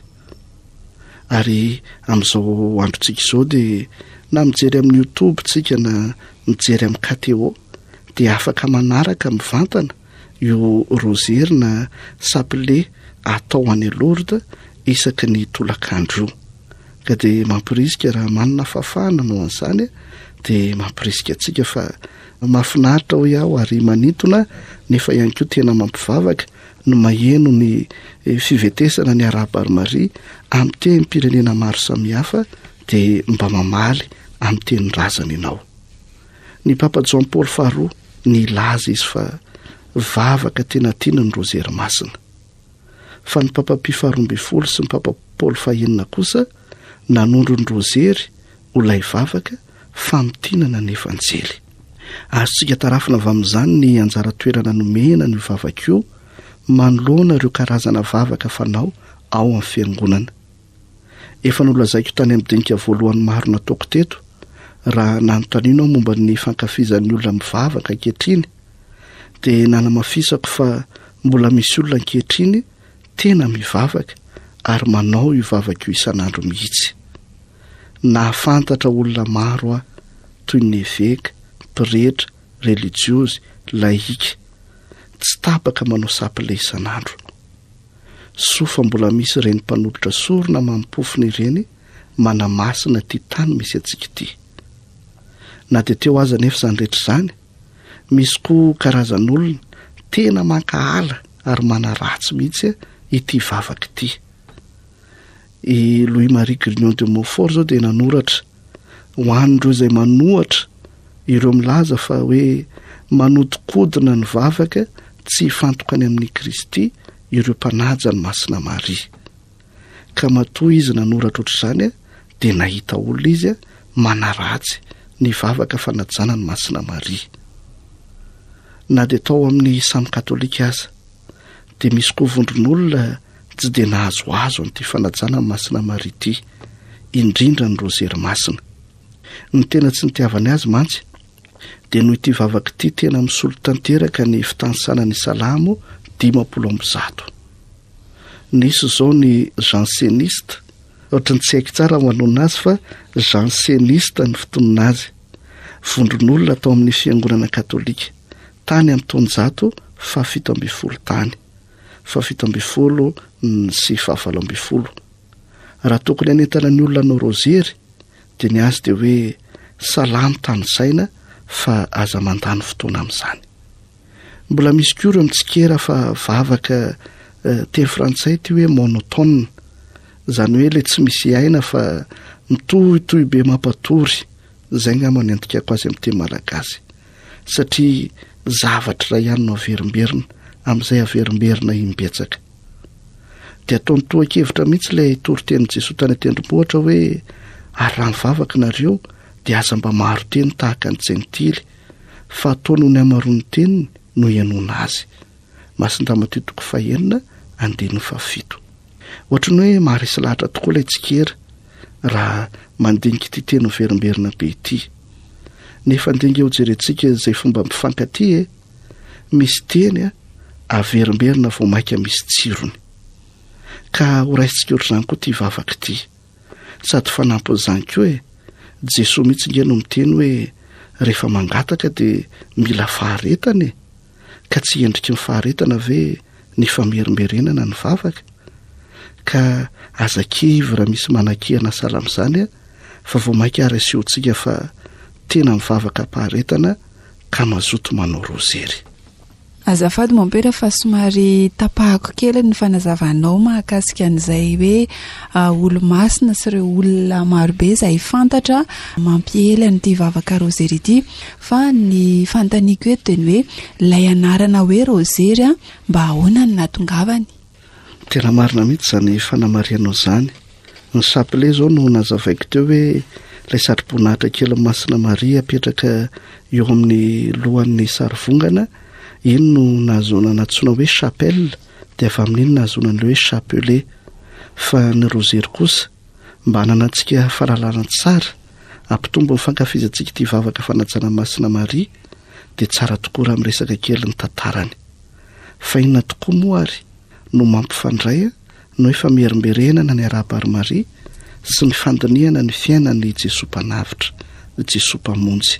Speaker 2: Ary amin'izao androntsika izao dia na mijery amin'ny YouTube tsika na mijery amin'ny K T O dia afaka manaraka mivantana io rozery na sapile atao any Lourdes isaky ny tolakandro io. Ka dia mampirisika raha manana fafana no an'izany dia mampirisika atsika fa mahafinaritra hoe aho ary manintona, nefa ihany koa tena mampivavaka no maheno ny fivetesana ny arahaba ary Maria amin'ny teny-pirenena maro samihafa dia mba mamaly amin'ny teny razana ianao. Ny papa Jean Paul faharoa nilaza izy fa vavaka tena tiana ny rozery masina, fa ny papa Pie faharoa ambin'ny folo sy ny papa Paul fahaenina kosa nanondro ny rozery ho lay vavaka famotinana ny evanjely. Azontsika tarafina avy amin'izany ny anjara toerana nomena ny vavaka io manoloana ireo karazana vavaka fanao ao amin'ny fiangonana. Efa nolazaiko tany amin'ny dinika voalohany maro nataoko teto, raha nanontaniana momba ny fankafizan'ny olona mivavaka ankehitriny, dia nanamafisako fa mbola misy olona ankehitriny tena mivavaka ary manao io vavaka io isan'andro mihitsy. Nahafantatra olona maro aho toy ny évêque, pretra, religieuse, laïque, tsy tapaka manao sapile isan'andro. Sofa mbola misy ireny mpanolotra sorona mampofina ireny manamasina ty tany misy atsika ity. Na dia teo aza nefa izany rehetra izany, misy koa karazan'olona tena mankahala ary manaratsy mihitsy ity vavaka ity. I Louis-Marie Grignon de Montfort zao dia nanoratra ho an'ireo izay manohatra ireo milaza fa hoe manodikodina ny vavaka tsy fantokany amin'ny Kristy ireo mpanaja ny Masina Maria. Ka matoa izy nanoratra ohatr'izany dia nahita olona izy manaratsy ny vavaka fanajana ny Masina Maria. Na dia tao amin'ny samy katolika aza dia misy koa vondron'olona tsy dia nahazoazo an'ity fanajana ny Masina Maria ity, indrindra ny rozery masina. Ny tena tsy nitiavany azy mantsy dia noho ity vavaka ity tena misolo tanteraka ny fitanisana ny salamo dimampolo amby zato. nisy zao ny jansenista ohatrany tsy haiko tsara manona azy fa jansenista ny fitonina azy vondron'olona tao amin'ny fiangonana katolika tany amin'ny taonjato fahafito amby folo tany fahafito amby folo sy fahavalo amby folo raha tokony anentana ny olona nao rozery dia ny azy dia hoe salamy tany saina fa aza mandany fotoana amin'izany. Mbola misy koa ireo mitsikera fa vavaka teny frantsay ty hoe monotone, izany hoe le tsy misy aina fa mitohitohy be mampatory. Zay ngamba ny andikako azy amin'ny teny malagasy satria zavatra iray ihany no averimberina amin'izay averimberina imbetsaka. Dia ataony tohan-kevitra mihitsy ilay toriteny Jesoa tany an-tendrombohitra hoe ary raha mivavaka nareo dia aza mba maro teny tahaka ny jentily fa ataony ny amaroany teniny no ianoana azy. Masin-damateo toko fahenina andininy fafito. Ohatrany hoe maharesy lahatra tokoa ilay tsikera raha mandinika ity teny verimberina be ity. Nefa ndinga eo jerentsika izay fomba mifankaty e, misy teny a averimberina vao maika misy tsirony. Ka ho raisitsika ohatr'izany koa ty vavaka ity. Sady fanampin'izany koa e, Jesoa mihitsy nge no miteny hoe rehefa mangataka dia mila faharetana e, ka tsy endriky ny faharetana ve ny famerimberenana ny vavaka. Ka aza kivy raha misy manan-kihana sara amin'izany a, fa vao maika arasehotsika fa tena mivavaka paharetana ka mazoto manao rozery.
Speaker 1: Azafady mampera fa somary tapahako kely ny fanazavanao mahakasika an'izay hoe uh, olo-masina sy ireo olona marobe izay fantatra mampiely an'ity vavaka rozery ity, fa ny fanontaniako eto dia ny hoe ilay anarana hoe rozery mba ahoana ny natongavany.
Speaker 2: Tena marina mihitsy izany fanamarianao izany. Ny chapelet izao no nazavaiko teo hoe ilay saribonahitra kely Masina Maria apetraka eo amin'ny lohan'ny sarivongana, iny no nahazoana natsoina hoe chapelle, dia avy amin'iny nahazoana an'ilay hoe chapelet. Fa ny rozery kosa mba hananantsika fahalalana tsara ampitombo ny fankafizantsika ity vavaka fanajana Masina Maria dia tsara tokoa raha miresaka kely ny tantarany. Fa inona tokoa moa ary no mampifandray no hoe famerimberenana ny arahabary Maria sy ny fandiniana ny fiainan'ny Jesoa mpanavitra, Jesoa mpamonjy.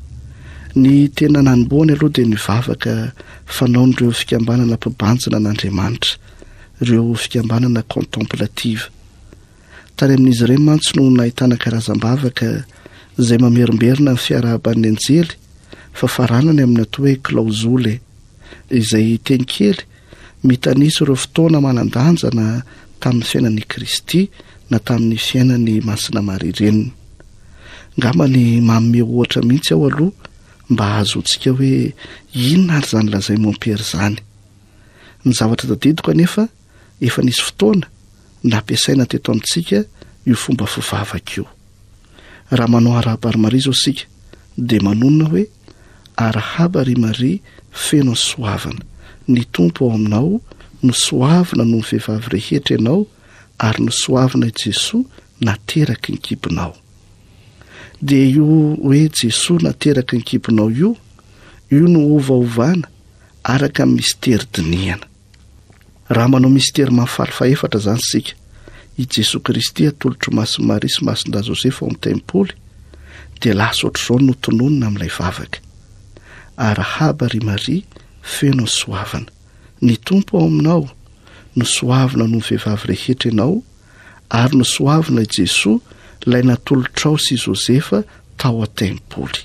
Speaker 2: Ny tena nanombohany aloha dia ny vavaka fanaon'ireo fikambanana mpibanjina an'Andriamanitra, ireo fikambanana contemplative. Tany amin'izy ireny mantsy no nahitana karazam-bavaka izay mamerimberina ny fiarahaban'ny anjely, fa faranany amin'ny atao hoe klaozole, izay teny kely mitanisa ireo fotoana manan-danja na tamin'ny fiainan'ny Kristy na tamin'ny fiainan'ny Masina Maria reniny. Ngamba ny manome ohatra mihitsy aho aloha mba ahazoantsika hoe inona ary izany lazay mampihery izany. Ny zavatra tadidiko anefa efa nisy fotoana nampiasaina teto amintsika io fomba fivavaka io. Raha manao arahabary Maria izao isika dia manonona hoe arahabary Maria feno ny soavana, ny tompo ao aminao, no soavina no ny vehivavy rehetra ianao, ary no soavina Jesoa nateraka ny kibonao. Dia io hoe Jesoa nateraka ny kibonao io, io no ovaovana araka ny mistera dinihana. Raha manao mistera mahafaly faefatra izany sika, i Jesoa Kristy atolotro Masina Maria sy Masin-da Josefa ao amin'ny tempoly, dia lasa ohatr'izao no tononona amin'ilay vavaka. Arahabary Maria feno ny soavana, ny tompo ao aminao, no soavina no vehivavy rehetra ianao, ary no soavina Jesoa ilay natolotrao sy Josefa tao an-tempoly.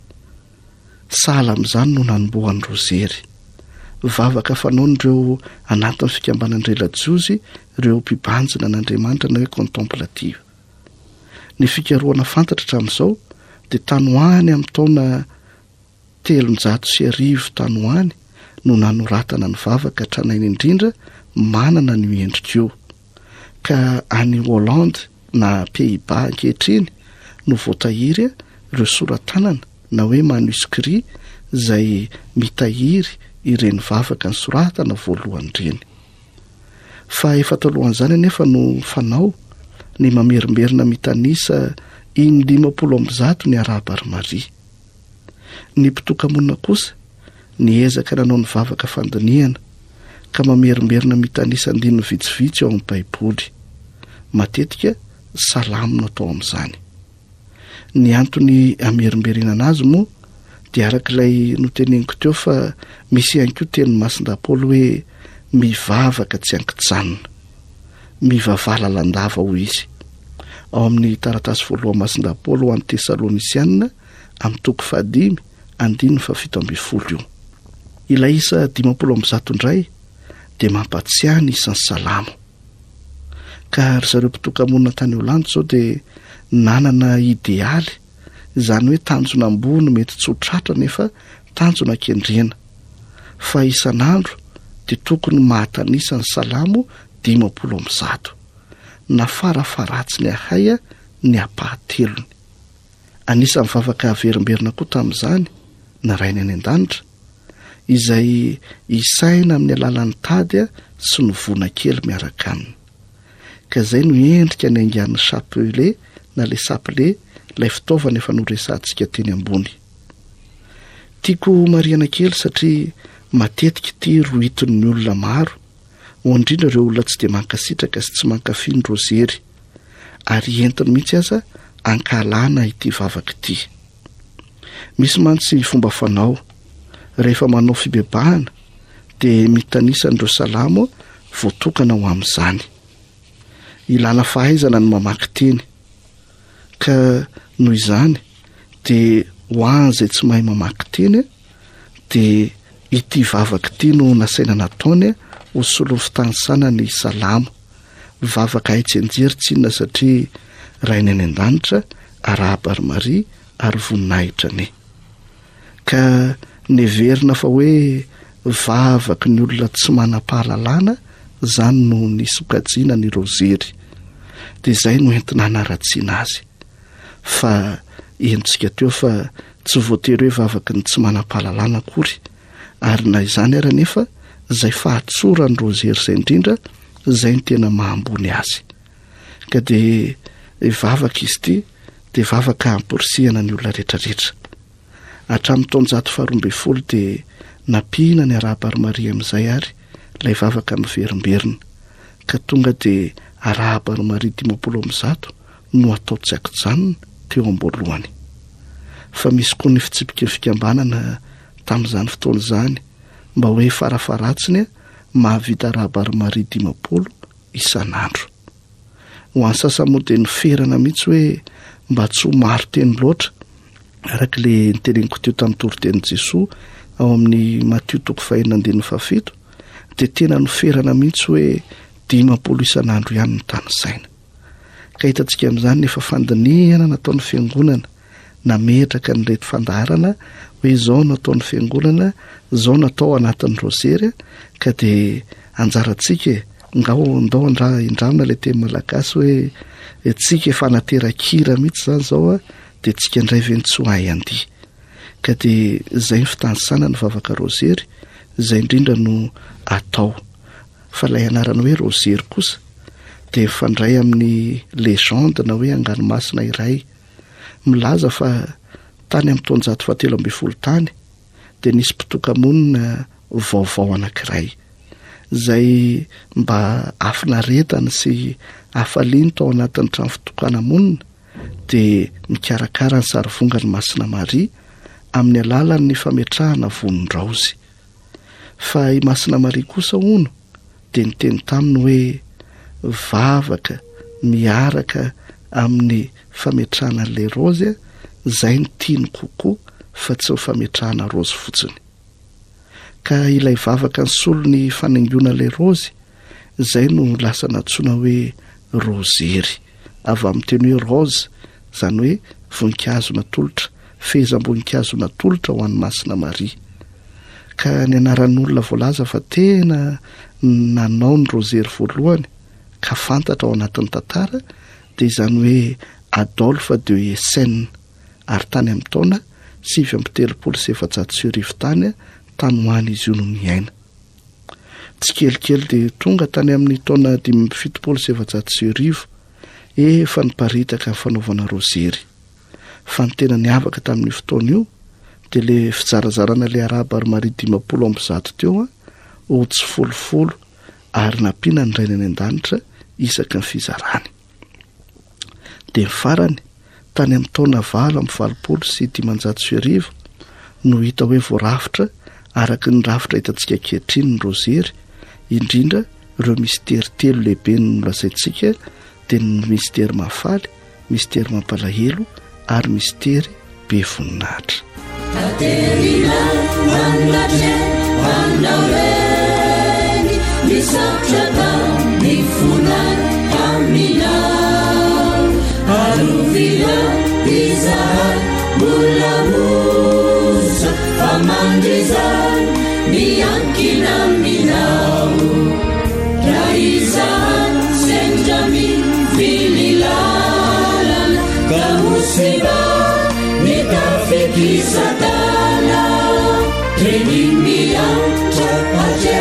Speaker 2: Sahala amin'izany no nanombohan'ny rozery. Vavaka fanaon'ireo anatin'ny fikambanan'irelajozy, ireo mpibanjina an'Andriamanitra na hoe contemplative. Ny fikarohana fantatra hatramin'izao dia tany ho any amin'ny taona telonjato sy arivo tany ho any no nanoratana ny vavaka tranainy indrindra manana ny endrika io. Ka any Hollande na Pays-Bas ankehitriny no voatahiry ireo soratanana na hoe manuscrit izay mitahiry ireny vavaka ny soratana voalohany ireny. Fa efa talohan'izany anefa no fanao ny mamerimberina mitanisa indimapolo amby zato ny arahabary Maria. Ny mpitoka monina kosa ny ezaka nanao ny vavaka fandiniana ka mamerimberina mitanisa andininy vitsivitsy ao amin'ny baiboly. Matetika salamo no atao amin'izany. Ny antony amerimberinana azy moa dia arak'ilay noteneniko teo fa misy ihany koa teny masin-dapoly hoe mivavaka tsy ankijanona, mivavaha lalandava hoy izy. Ao amin'ny taratasy voalohany masin-dapoly ho an'ny Tesalonisianina amin'ny toko fahadimy andininy fafito amby folo io. Ilay isa dimampolo amby zato indray dia mampatsiahy ny isan'ny salamo. Ka ry zareo mpitokamonina tany Holandy zao dia nanana idealy, izany hoe tanjona ambony mety tsy ho tratra nefa tanjona kendrena, fa isan'andro dia tokony mahatanisa ny salamo dimampolo amby zato, na farafaratsy ny ahaya ny apahatelony. Anisan'ny vavaka averimberina koa tamin'izany na rainy any an-danitra, izay isaina amin'ny alalan'ny tady sy ny vona kely miaraka aminy. Ka izay no endrika ny aingan'ny chapele na le sapele, ilay fitaovana efa noresantsika teny ambony. Tiako mariana kely satria matetika tia rohiton'ny olona maro, ho indrindra ireo olona tsy dia mankasitraka sy tsy mankafy ny rozery, ary entiny mihitsy aza ankalana ity vavaka ity. Misy mantsy fomba fanao, rehefa manao fibebahana dia mitanisa an'ireo salamo voatokana ho amin'izany. Ilana fahaizana ny mamaky teny, ka noho izany dia ho any izay tsy mahay mamaky teny dia ity vavaka ity no nasaina nataony ho solon'ny fitanisana ny salamo. Vavaka haitsy anjery tsy inona satria rainy any an-danitra arahaba Maria ary voninahitra ne. Ka neverina fa hoe vavaka ny olona tsy manam-pahalalana, izany no ny sokajiana ny rozery. Dia izay no entina hanaratsiana azy. Fa entsika teo fa tsy voatery hoe vavaka ny tsy manam-pahalalana akory, ary na izany ara nefa izay fahatsora ny rozery izay indrindra, izay ny tena mahambony azy. Ka dia vavaka izy ity dia vavaka hamporisihana ny olona rehetrarehetra. Hatramin'ny taonjato faharoa ambin'ny folo dia nampiana ny arahaba Maria amin'izay ary ilay vavaka miverimberina, ka tonga dia arahaba Maria dimampolo amby zato no atao tsy ankijanona teo am-boalohany. Fa misy koa ny fitsipika ny fikambanana tamin'izany fotoana izany, mba hoe farafaratsiny mahavita arahaba Maria dimampolo isan'andro. Ho an'ny sasany moa dia niferana mihitsy hoe mba tsy ho maro teny loatra, arak'ilay niteneniko teo tamin'ny toritenin'i Jesoa ao amin'ny Matio toko fahaenina andininy fahafito, dia tena niferana mihitsy hoe dimampolo isan'andro ihany ny tany saina. Ka hitantsika amin'izany nefa fandinihana nataon'ny fiangonana nametraka nyreto fandaharana hoe izao natao ny fiangonana, izao natao anatin'ny rozery, ka dia anjarantsika ngao ndao andra indramina ilay teny malagasy hoe tsika efa naterakira mihitsy izany izao dia tsika indray ve ny tsy ho hay andia. Ka dia izay ny fitanisana ny vavaka rozery, izay indrindra no atao. Fa ilay anarana hoe rozery kosa dia fandray amin'ny legende na hoe anganomasina iray, milaza fa tany amin'ny taonjato fahatelo ambin'ny folo tany dia nisy mpitokamonina vaovao anankiray, izay mba afinaretana sy afaliany tao anatin'ny trano fitokana monina dia mikarakara ny sarivongany Masina Maria amin'ny alalan'ny fametrahana vonin-draozy. Fa i Masina Maria kosa hono dia niteny taminy hoe vavaka miaraka amin'ny fametrahana an'ilay raozy, izay ny tiany kokoa fa tsy ny fametrahana raozy fotsiny. Ka ilay vavaka ny solony fanaingoana ilay raozy, izay no lasa natsoina hoe rozery, avy amin'ny teny hoe rose, izany hoe voninkazo natolotra, fehezam-boninkazo natolotra ho an'ny Masina Maria. Ka ny anaran'olona voalaza fa tena nanao ny rozery voalohany ka fantatra ao anatin'ny tantara dia izany hoe Adolphe de Essène, ary tany amin'ny taona sivy amby telopolo sy efajato sy arivo tany tany ho any izy io no miaina. Tsy kelikely dia tonga tany amin'ny taona dimy amby fitopolo sy efajato sy arivo efa niparitaka ny fanaovana rozery. Fa ny tena niavaka tamin'ny fotoana io dia ilay fijarazarana ilay arahaba Maria dimampolo amby zato teo ho tsy folofolo ary nampiana ny rainy any an-danitra isaka ny fizarany. Dia ny farany tany amin'ny taona valo amin'ny valopolo sy dimanjato sy arivo no hita hoe voarafitra araka ny rafitra hitantsika ankehitriny ny rozery, indrindra ireo mistera telo lehibe no nolazaintsika dia ny mistera mahafaly, mistera mampalahelo ary mistera be voninahitra.
Speaker 3: Aterina manatre anaureni misatraka mifuna amina aruvila izahar mulamuza famandrizan miankina minau raizan senjami fililalan kamusiba nitafikisatana trenimianta aja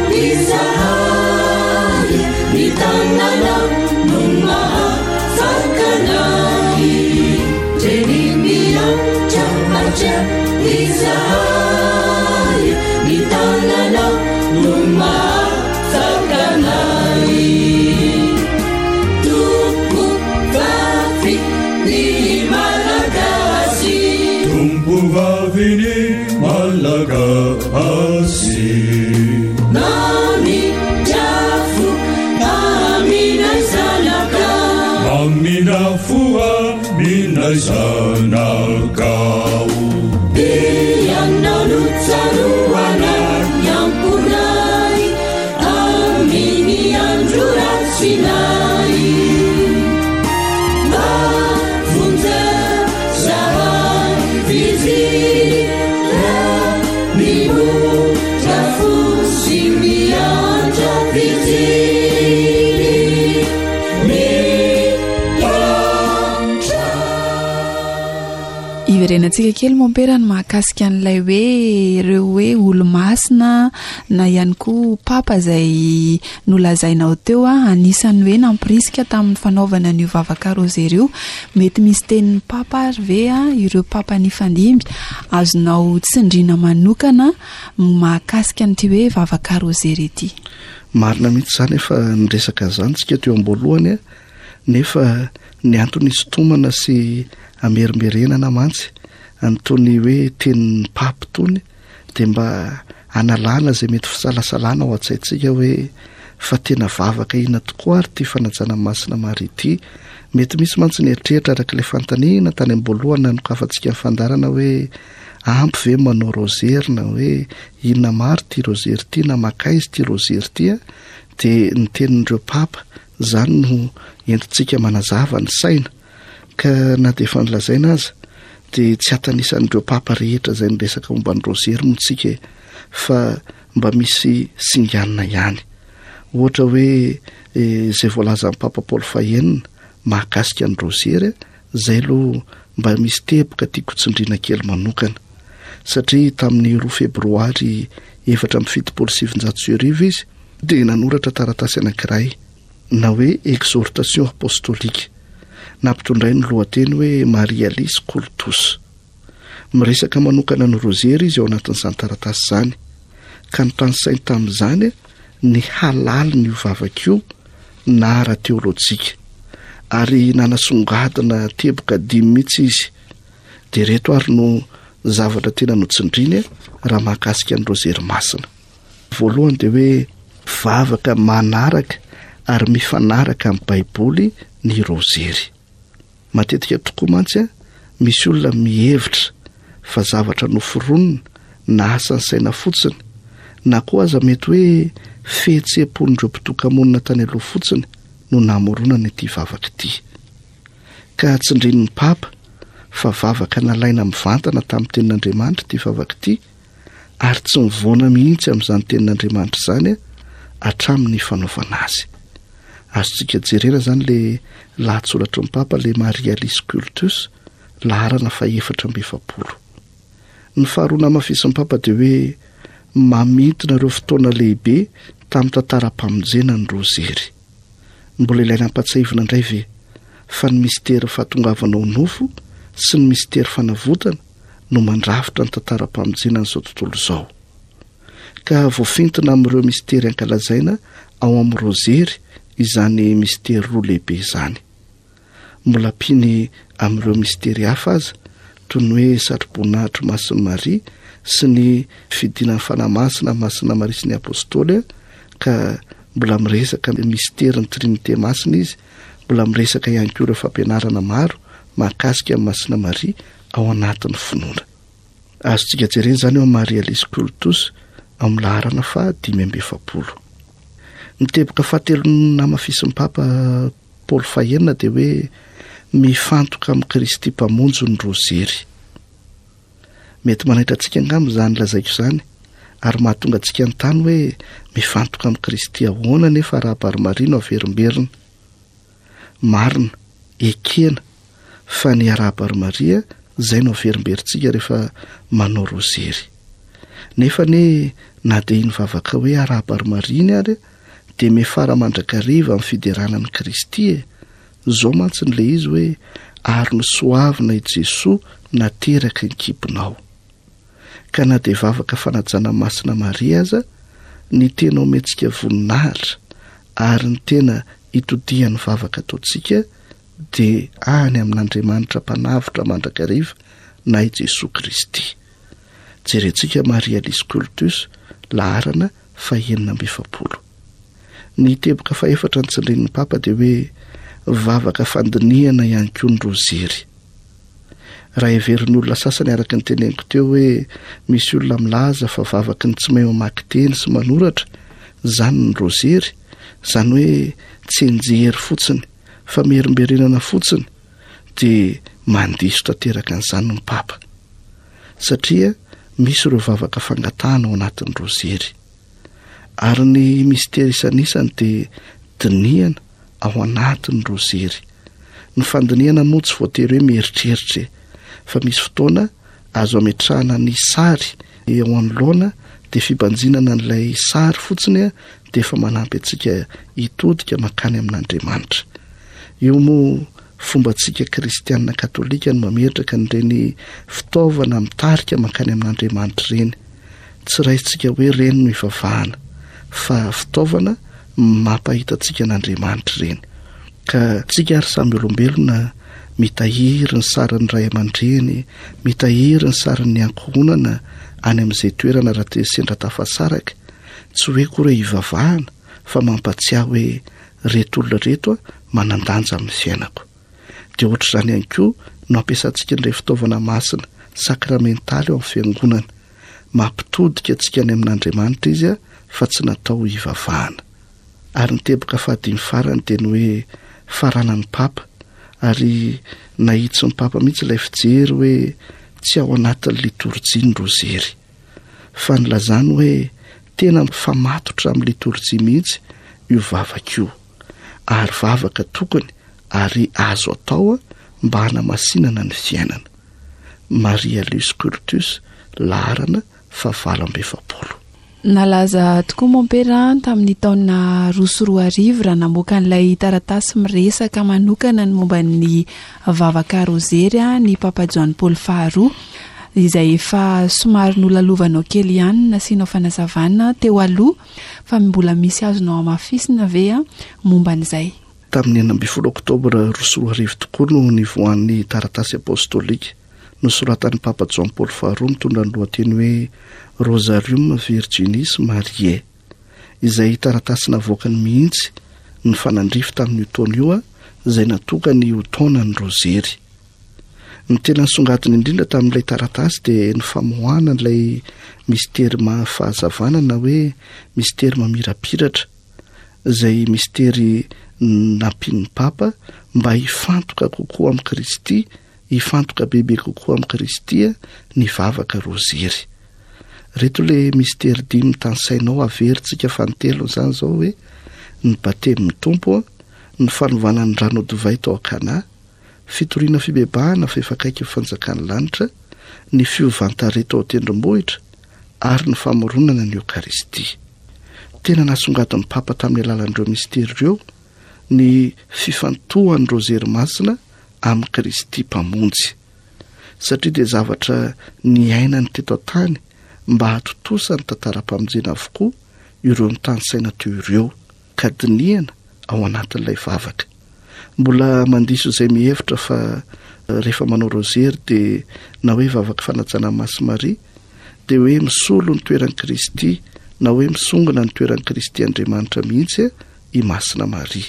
Speaker 3: izahari nitanana numaha fakanai trenimianta aja izahari nitanana numaha fakanai tuku kafi ni malagasi tumpu vavini malagasi nani jafu amina sanaka amina fua mina sanakau yang nalut saruana yang punai amini anjuran sinai mafunza sahan viziri mibu jafu simian javiziri
Speaker 1: iverenantsika kely momperany mahakasika an'ilay hoe ireo hoe olo-masina na ihany koa papa izay nolazainao teo a anisany hoe nampirisika tamin'ny fanaovana an'io vavaka rozery io. Mety misy tenin'ny papa ary ve a ireo papa nifandimby azonao tsindriana manokana mahakasika an'ity hoe vavaka rozery ity?
Speaker 2: Marina mihitsy izany efa niresaka izany tsika teo am-boalohany a, nefa ny antony sotomana sy amerimberenana mantsy antony hoe tenin'ny papo tony dia mba analana izay mety fisalasalana ao an-tsaintsika hoe fa tena vavaka ina tokoa ary ty fanajana masina mary ity. Mety misy mantsy nieritreritra araka ilay fantaniana tany am-boalohany nanokafantsika ny fandarana hoe ampy ve manao rozery na hoe inona maro ty rozery ty na makaizy ty rozery ty a, dia ny tenin'ireo papa izany no entintsika manazava ny saina. Ka na dia efa nilazaina aza dia tsy hatanisan'ireo papa rehetra izay niresaka momba ny rozery moa tsika fa mba misy singanina ihany. Ohatra hoe izay voalaza amin'ny papa Paoly fahaenina mahakasika ny rozery, izay aloha mba misy teboka tiako tsindriana kely manokana, satria tamin'ny roa febroary efatra amby fitopolo sy sivinjato sy arivo izy dia nanoratra taratasy anankiray na hoe exhortation apostolique nampitondray ny lohateny hoe Maria Alice Coltus. Miresaka manokana ny rozery izy ao anatin'izany taratasy izany, ka notanisainy tamin'izany ny halala ny vavaka io na ara-teolojika ary nanasongadina teboka dimy mihitsy izy. Dia reto ary no zavatra tena notsindriny raha mahakasika ny rozery masina. Voalohany dia hoe vavaka manaraka ary mifanaraka amin'ny Baiboly ny rozery. Matetika tokoa mantsy a misy olona mihevitra fa zavatra noforonina na asa ny saina fotsiny na koa aza mety hoe fihetseham-pon'ireo mpitokamonina tany aloha fotsiny no namoronana ity vavaka ity. Ka tsindrin'ny papa fa vavaka nalaina mivantana tamin'ny tenin'Andriamanitra ity vavaka ity ary tsy mivoana mihitsy amin'izany tenin'Andriamanitra izany hatramin'ny fanaovana azy. Azontsika jerena izany le lahatsoratra ny papa le Maria Alice Coltus laharana fa efatra amby efapolo. Ny faharoa namafisin'ny papa dia hoe mamintona ireo fotoana lehibe tamin'ny tantaram-pamonjena ny rozery. Mbola ilaina ampatsahivina indray ve fa ny mistera fahatongavanao nofo sy ny mistera fanavotana no mandrafitra ny tantaram-pamonjena n'izao tontolo izao. ka voafintona amin'ireo mistery ankalazaina ao amin'ny rozery izany mistery roa lehibe izany. Mbola piny amin'ireo mistery hafa aza toy ny hoe satroboninahitry Masin'i Maria sy ny fidinan'ny fanamasina Masina Maria sy ny apôstôly, ka mbola miresaka mistery ny trinité masina izy, mbola miresaka ihany koa ireo fampianarana maro mahakasika amin'ny Masina Maria ao anatin'ny finoana. Azontsika jerena zany eo Marialis Cultus amin'ny laharana fa dimy amby efapolo. Ny teboka fahatelo namafisin'ny Papa Paul fahenina dia hoe mifantoka amin'ny Kristy mpamonjo ny rozery. Mety manaitra antsika angamba izany lazaiko izany, ary mahatonga antsika an-tany hoe mifantoka amin'ny Kristy ahoana nefa raha-Bary Maria no averimberina. Marina, ekena fa ny raha-Bary Maria izay no averimberintsika rehefa manao rozery. Nefa ne na dia iny vavaka hoe raha-Bary Maria iny ary dia mefara mandrakariva amin'ny fideranan'ny Kristy e. Zao mantsy n'ilay izy hoe ary ny soavina i Jesoa nateraka ny kibonao. Ka na dia vavaka fanajana Masina Maria aza, ny tena omentsika voninahitra ary ny tena itodihan'ny vavaka ataontsika dia any amin'Andriamanitra mpanavitra mandrakariva na i Jesoa Kristy. Jerentsika Marialis Cultus laharana fahenina amby efapolo. Ny teboka faefatra ny tsindrin'ny Papa dia hoe vavaka fandiniana ihany koa ny rozery. Raha heverin'ny olona sasany araka ny teneniko teo hoe misy olona milaza fa vavaka ny tsy mahay mamaky teny sy manoratra izany ny rozery, izany hoe tsy enjery fotsiny fa merimberenana fotsiny, dia mandiso tanteraka an'izany ny Papa. Satria misy ireo vavaka fangatahana ao anatin'ny rozery. Ary ny mistery isanisany dia diniana ao anatin'ny rozery. Ny fandiniana moa tsy voatery hoe mieritreritra, fa misy fotoana azo ametrahana ny sary eo anoloana dia fibanjinana n'ilay sary fotsiny dia efa manampy antsika hitodika makany amin'Andriamanitra. Io moa fombantsika kristianina katolika no mametraka n'ireny fitaovana mitarika makany amin'Andriamanitra ireny. Tsy raisitsika hoe ireny no hivavahana, fa fitaovana mampahitantsika an'Andriamanitra ireny. Ka tsika ary samy olombelona mitahiry ny saran'ny ray aman-dreny, mitahiry ny saran'ny ankohonana any amin'izay toerana raha te sendra tafasaraka, tsy hoe koa hoe hivavahana fa mampatsiahy hoe reto olona reto manandanja amin'ny fiainako. Dia ohatr'izany ihany koa no ampiasantsika n'ilay fitaovana masina sakramentaly ao amin'ny fiangonana, mampitodika antsika any amin'Andriamanitra izy fa tsy natao hivavahana. Ary ny teboka fahadimy farany dia ny hoe faranan'ny Papa, ary nahitsy ny Papa mihitsy ilay fijery hoe tsy ao anatin'ny litorjia ny rozery, fa nylazany hoe tena mifamatotra amin'ny litorjia mihitsy io vavaka io, ary vavaka tokony ary azo atao mba hanamasinana ny fiainana. Marialis Cultus laharana fahavalo amby efapolo.
Speaker 1: Nalaza tokoa Mompera tamin'ny taona roa sy roa arivo raha namoaka n'ilay taratasy miresaka manokana ny momba ny vavaka rozery ny Papa John Paul faharoa, izay efa somary nolalovanao kely ihany nasianao fanazavana teo aloha, fa mbola misy azonao amafisina ve momba an'izay.
Speaker 2: Tamin'ny enina amby folo oktobra roa sy roa arivo tokoa no nivoan'ny taratasy apôstôlika nosoratan'ny Papa John Paul faharoa mitondra ny lohateny hoe Rosarium Virginis Mariae, izay taratasy navoakany mihitsy ny fanandrify tamin'io taona io izay natokany ho taonany rozery. Ny tena nisongadiny indrindra tamin'ilay taratasy dia ny famoahana n'ilay mistery mahafahazavana na hoe mistery mamirapiratra, izay mistery nampian'ny Papa mba hifantoka kokoa amin'ny Kristy, hifantoka bebe kokoa amin'ny Kristy ny vavaka rozery. Reto le mistery dimy tansainao averintsika fantelo izany zao hoe ny batemin'ny tompo, ny fanovana ny rano divay tao Kana, fitoriana fibebahana fefakaiky ny fanjakan'ny lanitra, ny fiovantarety ao tendrombohitra ary ny famoronana ny Eukaristia. Tena nasongadin'ny Papa tamin'ny alalan'ireo mistery ireo ny fifantohan'ny rozery masina amin'ny Kristy mpamonjy, satria dia zavatra ny ainany teto an-tany mba hatotosa ny tantara-pamonjena avokoa ireo mitany saina teo ireo ka dinihana ao anatin'ilay vavaka. Mbola mandiso izay mihevitra fa rehefa manao rozery dia na hoe vavaka fanajana Masy Maria dia hoe misolo ny toeran'i Kristy na hoe misongona ny toeran'i Kristy Andriamanitra mihitsy i Masina Maria.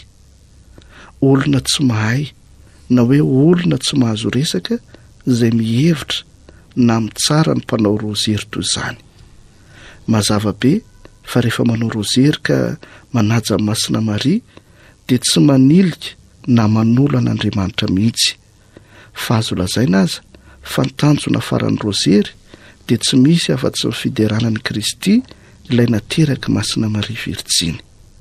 Speaker 2: Olona tsy mahay na hoe olona tsy mahazo resaka izay mihevitra na mitsara ny mpanao rozery toy izany. Mazava be fa rehefa manao rozery ka manaja Masina Maria dia tsy manilika na manolo an'Andriamanitra mihitsy. Fa azo lazaina aza fa ny tanjona faran'ny rozery dia tsy misy afa-tsy ny fideranan'i Kristy ilay nateraka Masina Maria Virjiny.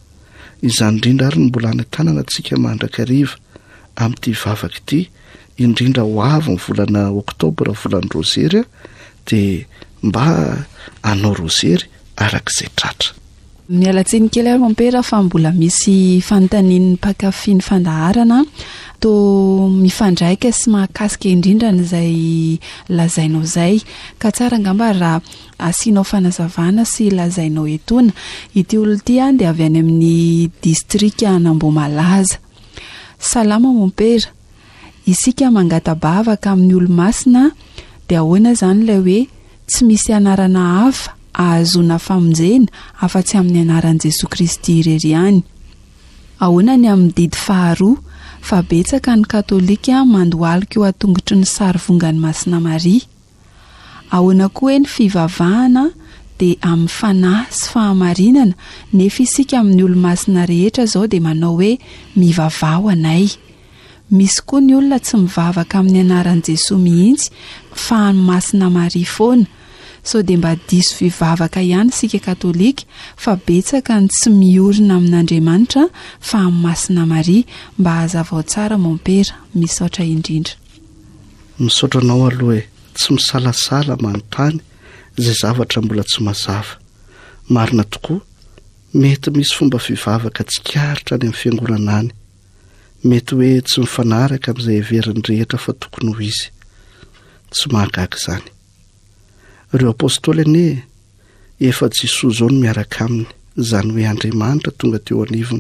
Speaker 2: Izany indrindra ary ny mbola any tanana antsika mandrakariva amin'ity vavaka ity, indrindra ho avy ny volana oktobra volan'ny rozery dia mba hanao rozery arak'izay tratra.
Speaker 1: Mialatsiny kely ary mampera fa mbola misy fanontanian'ny mpankafy ny fandaharana to mifandraika sy mahakasika indrindra n'izay lazainao izay ka tsara angamba raha asianao fanazavana sy lazainao etona. Ity olona ity dia avy any amin'ny distrika Ambohimalaza. Salama mampera, isika mangatabavaka amin'ny olo-masina dia ahoana izany ilay hoe tsy misy anarana hafa ahazona famonjena afa-tsy amin'ny anaran'i Jesosy Kristy irery ihany. Ahoana ny amin'ny didy faharoa fa betsaka ny katolika mandohalika eo atongotry ny sary vongan'i Masina Maria. Ahoana koa ny fivavahana dia amin'ny fanahy sy fahamarinana nefa isika amin'ny olo-masina rehetra izao dia manao hoe mivavaho anay. Misy koa ny olona tsy mivavaka amin'ny anaran'i Jesosy mihitsy fa amin'ny Masina Maria foana. So dia mba diso fivavaka ihany sika katolika fa betsaka ny tsy miorina amin'Andriamanitra fa amin'ny Masina Maria. Mba hazava ao tsara mampera, misaotra indrindra.
Speaker 2: Misaotra anao aloha e, tsy misalasala manontany izay zavatra mbola tsy mazava. Marina tokoa, mety misy fomba fivavaka tsikaritra any amin'ny fiangonana any. Mety hoe tsy mifanaraka amin'izay heveriny rehetra fa tokony ho izy. Tsy mahagaga izany. Ireo apôstôly anie efa Jesosy izao no miaraka aminy, izany hoe Andriamanitra tonga teo anivony.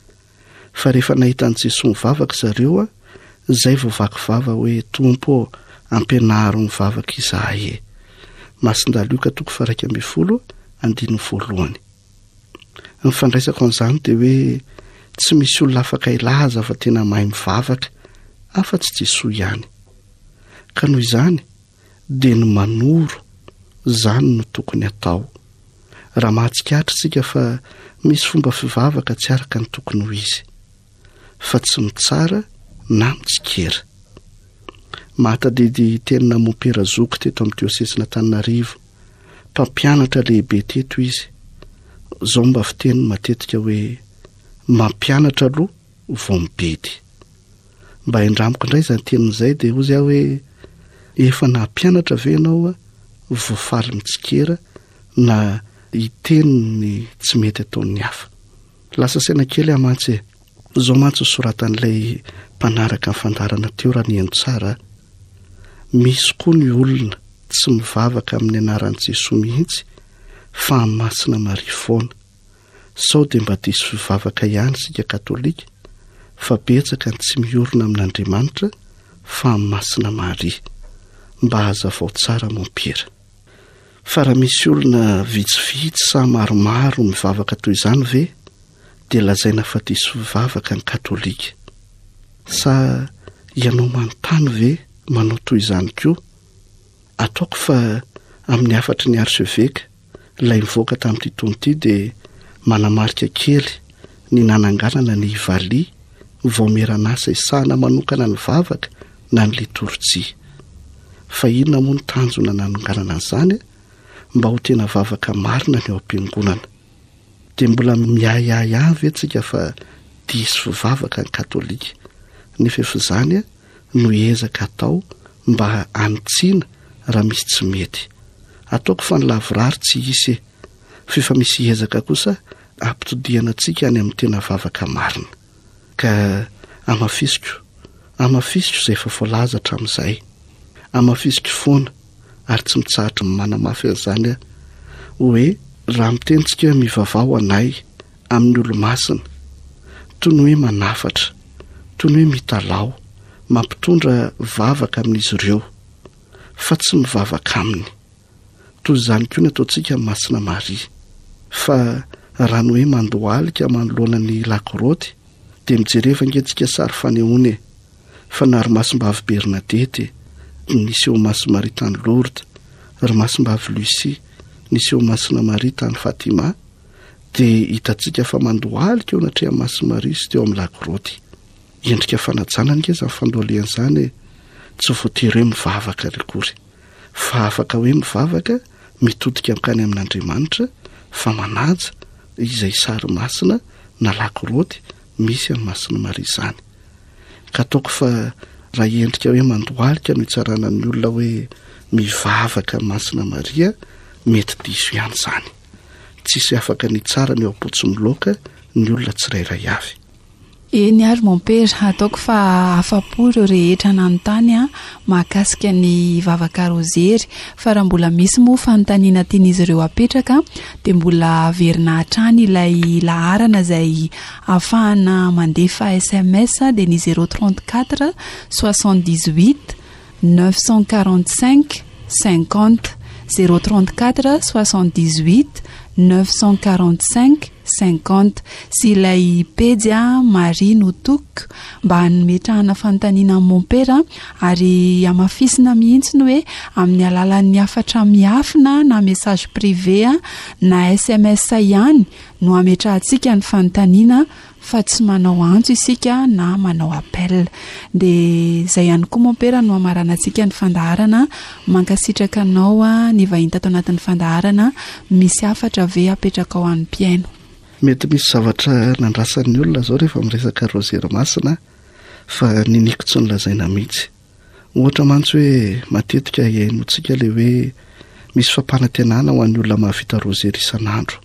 Speaker 2: Fa rehefa nahitan'i Jesosy mivavaka zareo, izay vao vakivava hoe Tompo ampianaro mivavaka izahay e. Masindalo Luka toko faha iraika ambin'ny folo andininy voalohany. Ny fandraisako an'izany dia hoe tsy misy olona afaka ilaza fa tena mahay mivavaka afa-tsy Jesosy ihany. Ka noho izany dia ny manoro izany no tokony atao. Raha mahatsikatra isika fa misy fomba fivavaka tsy araka ny tokony ho izy, fa tsy mitsara na mitsikera. Mahatadidy teny Mompera Zoky teto amin'ny diosesina Antananarivo, mpampianatra lehibe teto izy. Izao mba fiteny matetika hoe mampianatra aloha vao mibedy. Mba handramiko indray izany tenin'izay dia hoy aho hoe efa nampianatra ve ianao voafaly mitsikera na hiteny tsy mety ataon'ny hafa. Lasa saina kely amantsy e. Izao mantsy soratan'ilay mpanaraka ny fandarana teo raha ny eno tsara. Misy koa ny olona tsy mivavaka amin'ny anaran'i Jesosy mihitsy fa amin'ny Masina Maria foana. Sao dia mba diso fivavaka ihany sika katolika fa betsaka ny tsy miorina amin'Andriamanitra fa amin'ny Masina Maria. Mba hazava ao tsara mampera. Fa raha misy olona vitsivitsy sa maromaro mivavaka toy izany ve dia lazaina fa diso fivavaka ny katolika. Sa ianao manontany ve manao toy izany koa? Ataoko fa amin'ny afatry ny arseveka ilay mivoaka tamin'ity taona ity dia manamarika kely ny nananganana ny Ivalia vao miara-nasa isahana manokana ny vavaka na ny litorjia. Fa inona moa ny tanjona nananganana an'izany mba ho tena vavaka marina ny ao am-piangonana. Dia mbola miahiahy avy antsika fa diso fivavaka ny katolika. Nefa efa izany no ezaka atao mba hanitsiana raha misy tsy mety. Ataoko fa ny lavorary tsy isy, fa misy ezaka kosa ampitodiana antsika any amin'ny tena vavaka marina. Ka amafisiko, amafisiko izay efa voalaza hatramin'izay. Amafisiko foana ary tsy mitsahatra manamafy an'izany hoe raha mitentsika mivavao anay amin'ny olo-masina toy ny hoe manafatra, toy ny hoe mitalao, mampitondra vavaka amin'izy ireo fa tsy mivavaka aminy. Toy izany koa ny ataontsika amin'ny masina Maria. Fa raha ny hoe mandohalika manoloana ny lakoroty dia mijereva angentsika sary fanehoana fa na ry masim-bavy Bernadette nisy eo masina Maria tany Lourdes, ry masim-bavy Lucie nisy eo masina Maria tany Fatima, dia hitantsika fa mandohalika eo anatrea masina Maria sy teo amin'ny lakoroty. Endrika fanajana ngeza ny fandoalean'izany tsy voatery hoe mivavaka akory, fa afaka hoe mivavaka mitodika amin'nkany amin'Andriamanitra fa manaja izay sary masina na lakoroty misy amin'ny masina Maria izany. Ka ataoko fa raha endrika hoe mandohalika no hitsarana ny olona hoe mivavaka masina Maria, mety diso ihany izany. Tsisy afaka ny tsara ny ao-potso miloaka ny olona tsirairay avy.
Speaker 1: Eny ary mon père, ataoko fa afa-po ireo rehetra nanontany a mahakasika ny vavaka rozery, fa raha mbola misy moa fanontaniana tian'izy ireo apetraka dia mbola averina hatrany ilay laharana izay ahafahana mandefa S M S dia ny zéro trente-quatre soixante-dix-huit neuf cent quarante-cinq cinquante, zéro trente-quatre soixante-dix-huit neuf cent quarante-cinq cinquante. sy ilay pedia Marie Notok mba hametrahana fanontaniana amin'ny mompera, ary amafisina mihitsy ny hoe amin'ny alalan'ny afatra miafina na message privé na S M S ihany no ametrahantsika ny fanontaniana fa tsy manao antso isika na manao appel. Dia izay ihany koa mompera no amarana antsika ny fandaharana, mankasitraka anao ny vahiny tato anatin'ny fandaharana misy afatra ve apetraka ao an'ny mpiaino.
Speaker 2: Mety misy zavatra nandrasan'ny olona zao rehefa miresaka rozery masina fa niniko tsy nilazaina mihitsy. Ohatra mantsy hoe matetika iainontsika le hoe misy fampanantenana ho an'ny olona mahavita rozery isan'andro,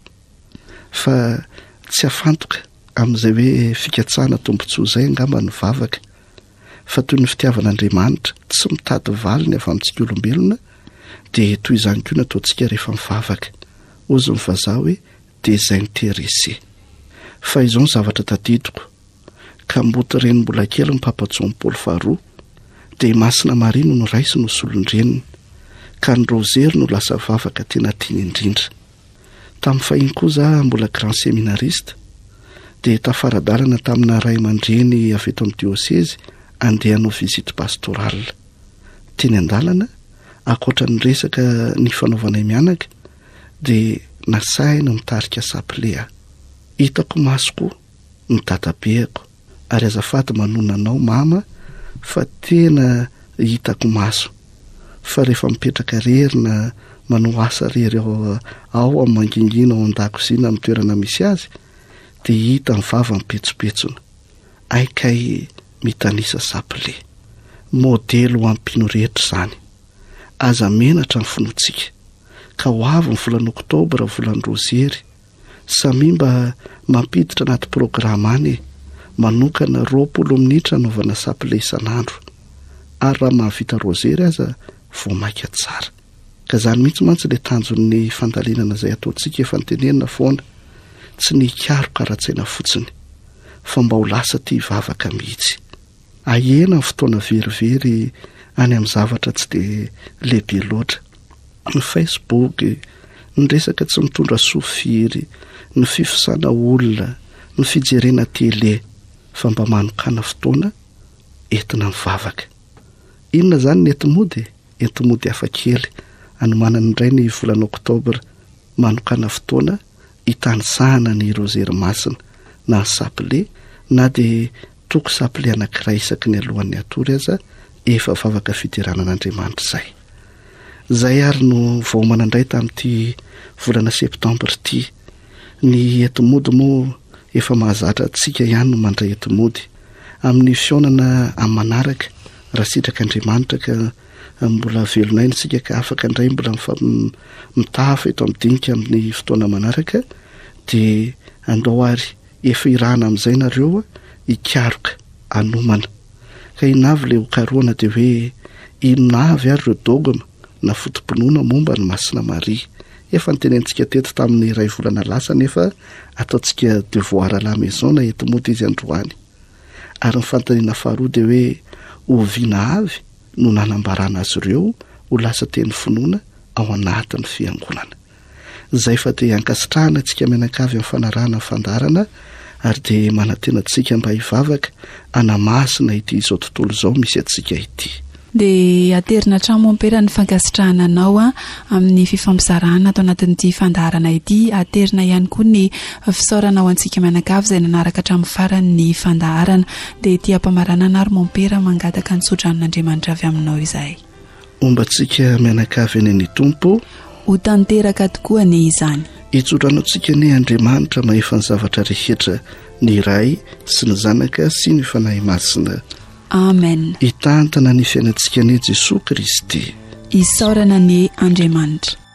Speaker 2: fa tsy afantoka amin'izay hoe fikatsahana tombontsoa izay angamba ny vavaka, fa toy ny fitiavan'Andriamanitra tsy mitady valiny avy amintsika olombelona, dia toy izany koa nataontsika rehefa mivavaka. Ozy ny vazaha hoe désintéressé. Fa izao ny zavatra tadidiko, ka mboty reny mbola kely ny Papa John Paul faharoa dia masina Maria no noraisy no solondreniny, ka ny rozery no lasa vavaka tena tiany indrindra. Tamin'ny fahiny koa za mbola grand séminariste dia tafaradalana tamina ray aman-dreny avy eto amin'ny diocèse andeha hanao visite pastorale. Teny an-dalana ankoatra ny resaka ny fanaovanay mianaka dia nasaina mitarika sapilea. Hitako masoko ny dadabeako ary azafady manona anao mama fa tena hitako maso, fa rehefa mipetraka rery na manao asa rery ao ao amin'ny mangingina ao an-dakozina amin'ny toerana misy azy dia hita ny vava mipetsopetsona, aikay mitanisa sapile. Modely ho ampino rehetra izany. Aza menatra ny finoantsika, ka ho avy ny volana oktobra volana rozery, samy mba mampiditra anaty programa any manokana roapolo minitra anaovana sapile isan'andro, ary raha mahavita rozery aza vao maika tsara. Ka izany mihitsy mantsy ilay tanjon'ny fandalinana izay ataontsika efa nitenenina foana, tsy ny hikaro karatsaina fotsiny fa mba ho lasa tia vavaka mihitsy. Ahena ny fotoana verivery any amin'ny zavatra tsy dia lehibe loatra, ny Facebook, ny resaka tsy mitondra sofiry, ny fifisana olona, ny fijerena tele, fa mba manokana fotoana entina mivavaka. Inona izany ny entimody? Entimody hafa kely anomanana indray ny volana oktobra, manokana fotoana hitanisahana ny rozery masina na sapile, na dia toko sapile anankiray isaky ny alohan'ny atory aza efa vavaka fideranan'Andriamanitra izay. Izay ary no vao manandray tamin'ity volana septambra ity. Ny entimody moa efa mahazatra antsika ihany no mandray entimody amin'ny fionana amin'ny manaraka, raha sitrak'Andriamanitra ka mbola velonay isika ka afaka indray mbola mitafa eto amin'ny dinika amin'ny fotoana manaraka, dia andao ary efa irahana amin'izay nareo hikaroka anomana. Ka inavy ilay hokaroana dia hoe inona avy ary ireo dogma na fotom-pinoana momba ny masina Maria, efa nytenentsika teto tamin'ny ray volana lasa nefa ataontsika devoir à la maison na eto moa izy androany ary ny fantaniana faharoa dia hoe oviana avy no nanambarana azy ireo ho lasa teny finoana ao anatin'ny fiangonana. Izay fa dia ankasitrahana antsika mianakavy amin'ny fanarahana ny fandarana ary dia manantena antsika mba hivavaka anamasina ity izao tontolo izao misy antsika ity.
Speaker 1: Dia aterina tramo ampera ny fankasitrahana anao a amin'ny fifampizarana atao anatin'ity fandaharana ity, aterina ihany koa ny fisaorana ao antsika mianakavy izay nanaraka hatramin'ny farany ny fandaharana. Dia ity ampamaranana ary mampera mangataka ny sodran'Andriamanitra avy aminao izay.
Speaker 2: Omba antsika mianakavy eny ny tompo
Speaker 1: ho tanteraka tokoa ny izany.
Speaker 2: Hitsodrano antsika ny Andriamanitra mahefa ny zavatra rehetra, ny Ray sy ny Zanaka sy ny Fanahy Masina.
Speaker 1: Amen.
Speaker 2: Hitantana ny fiainantsika ny Jesosy Kristy.
Speaker 1: Isaorana ny Andriamanitra.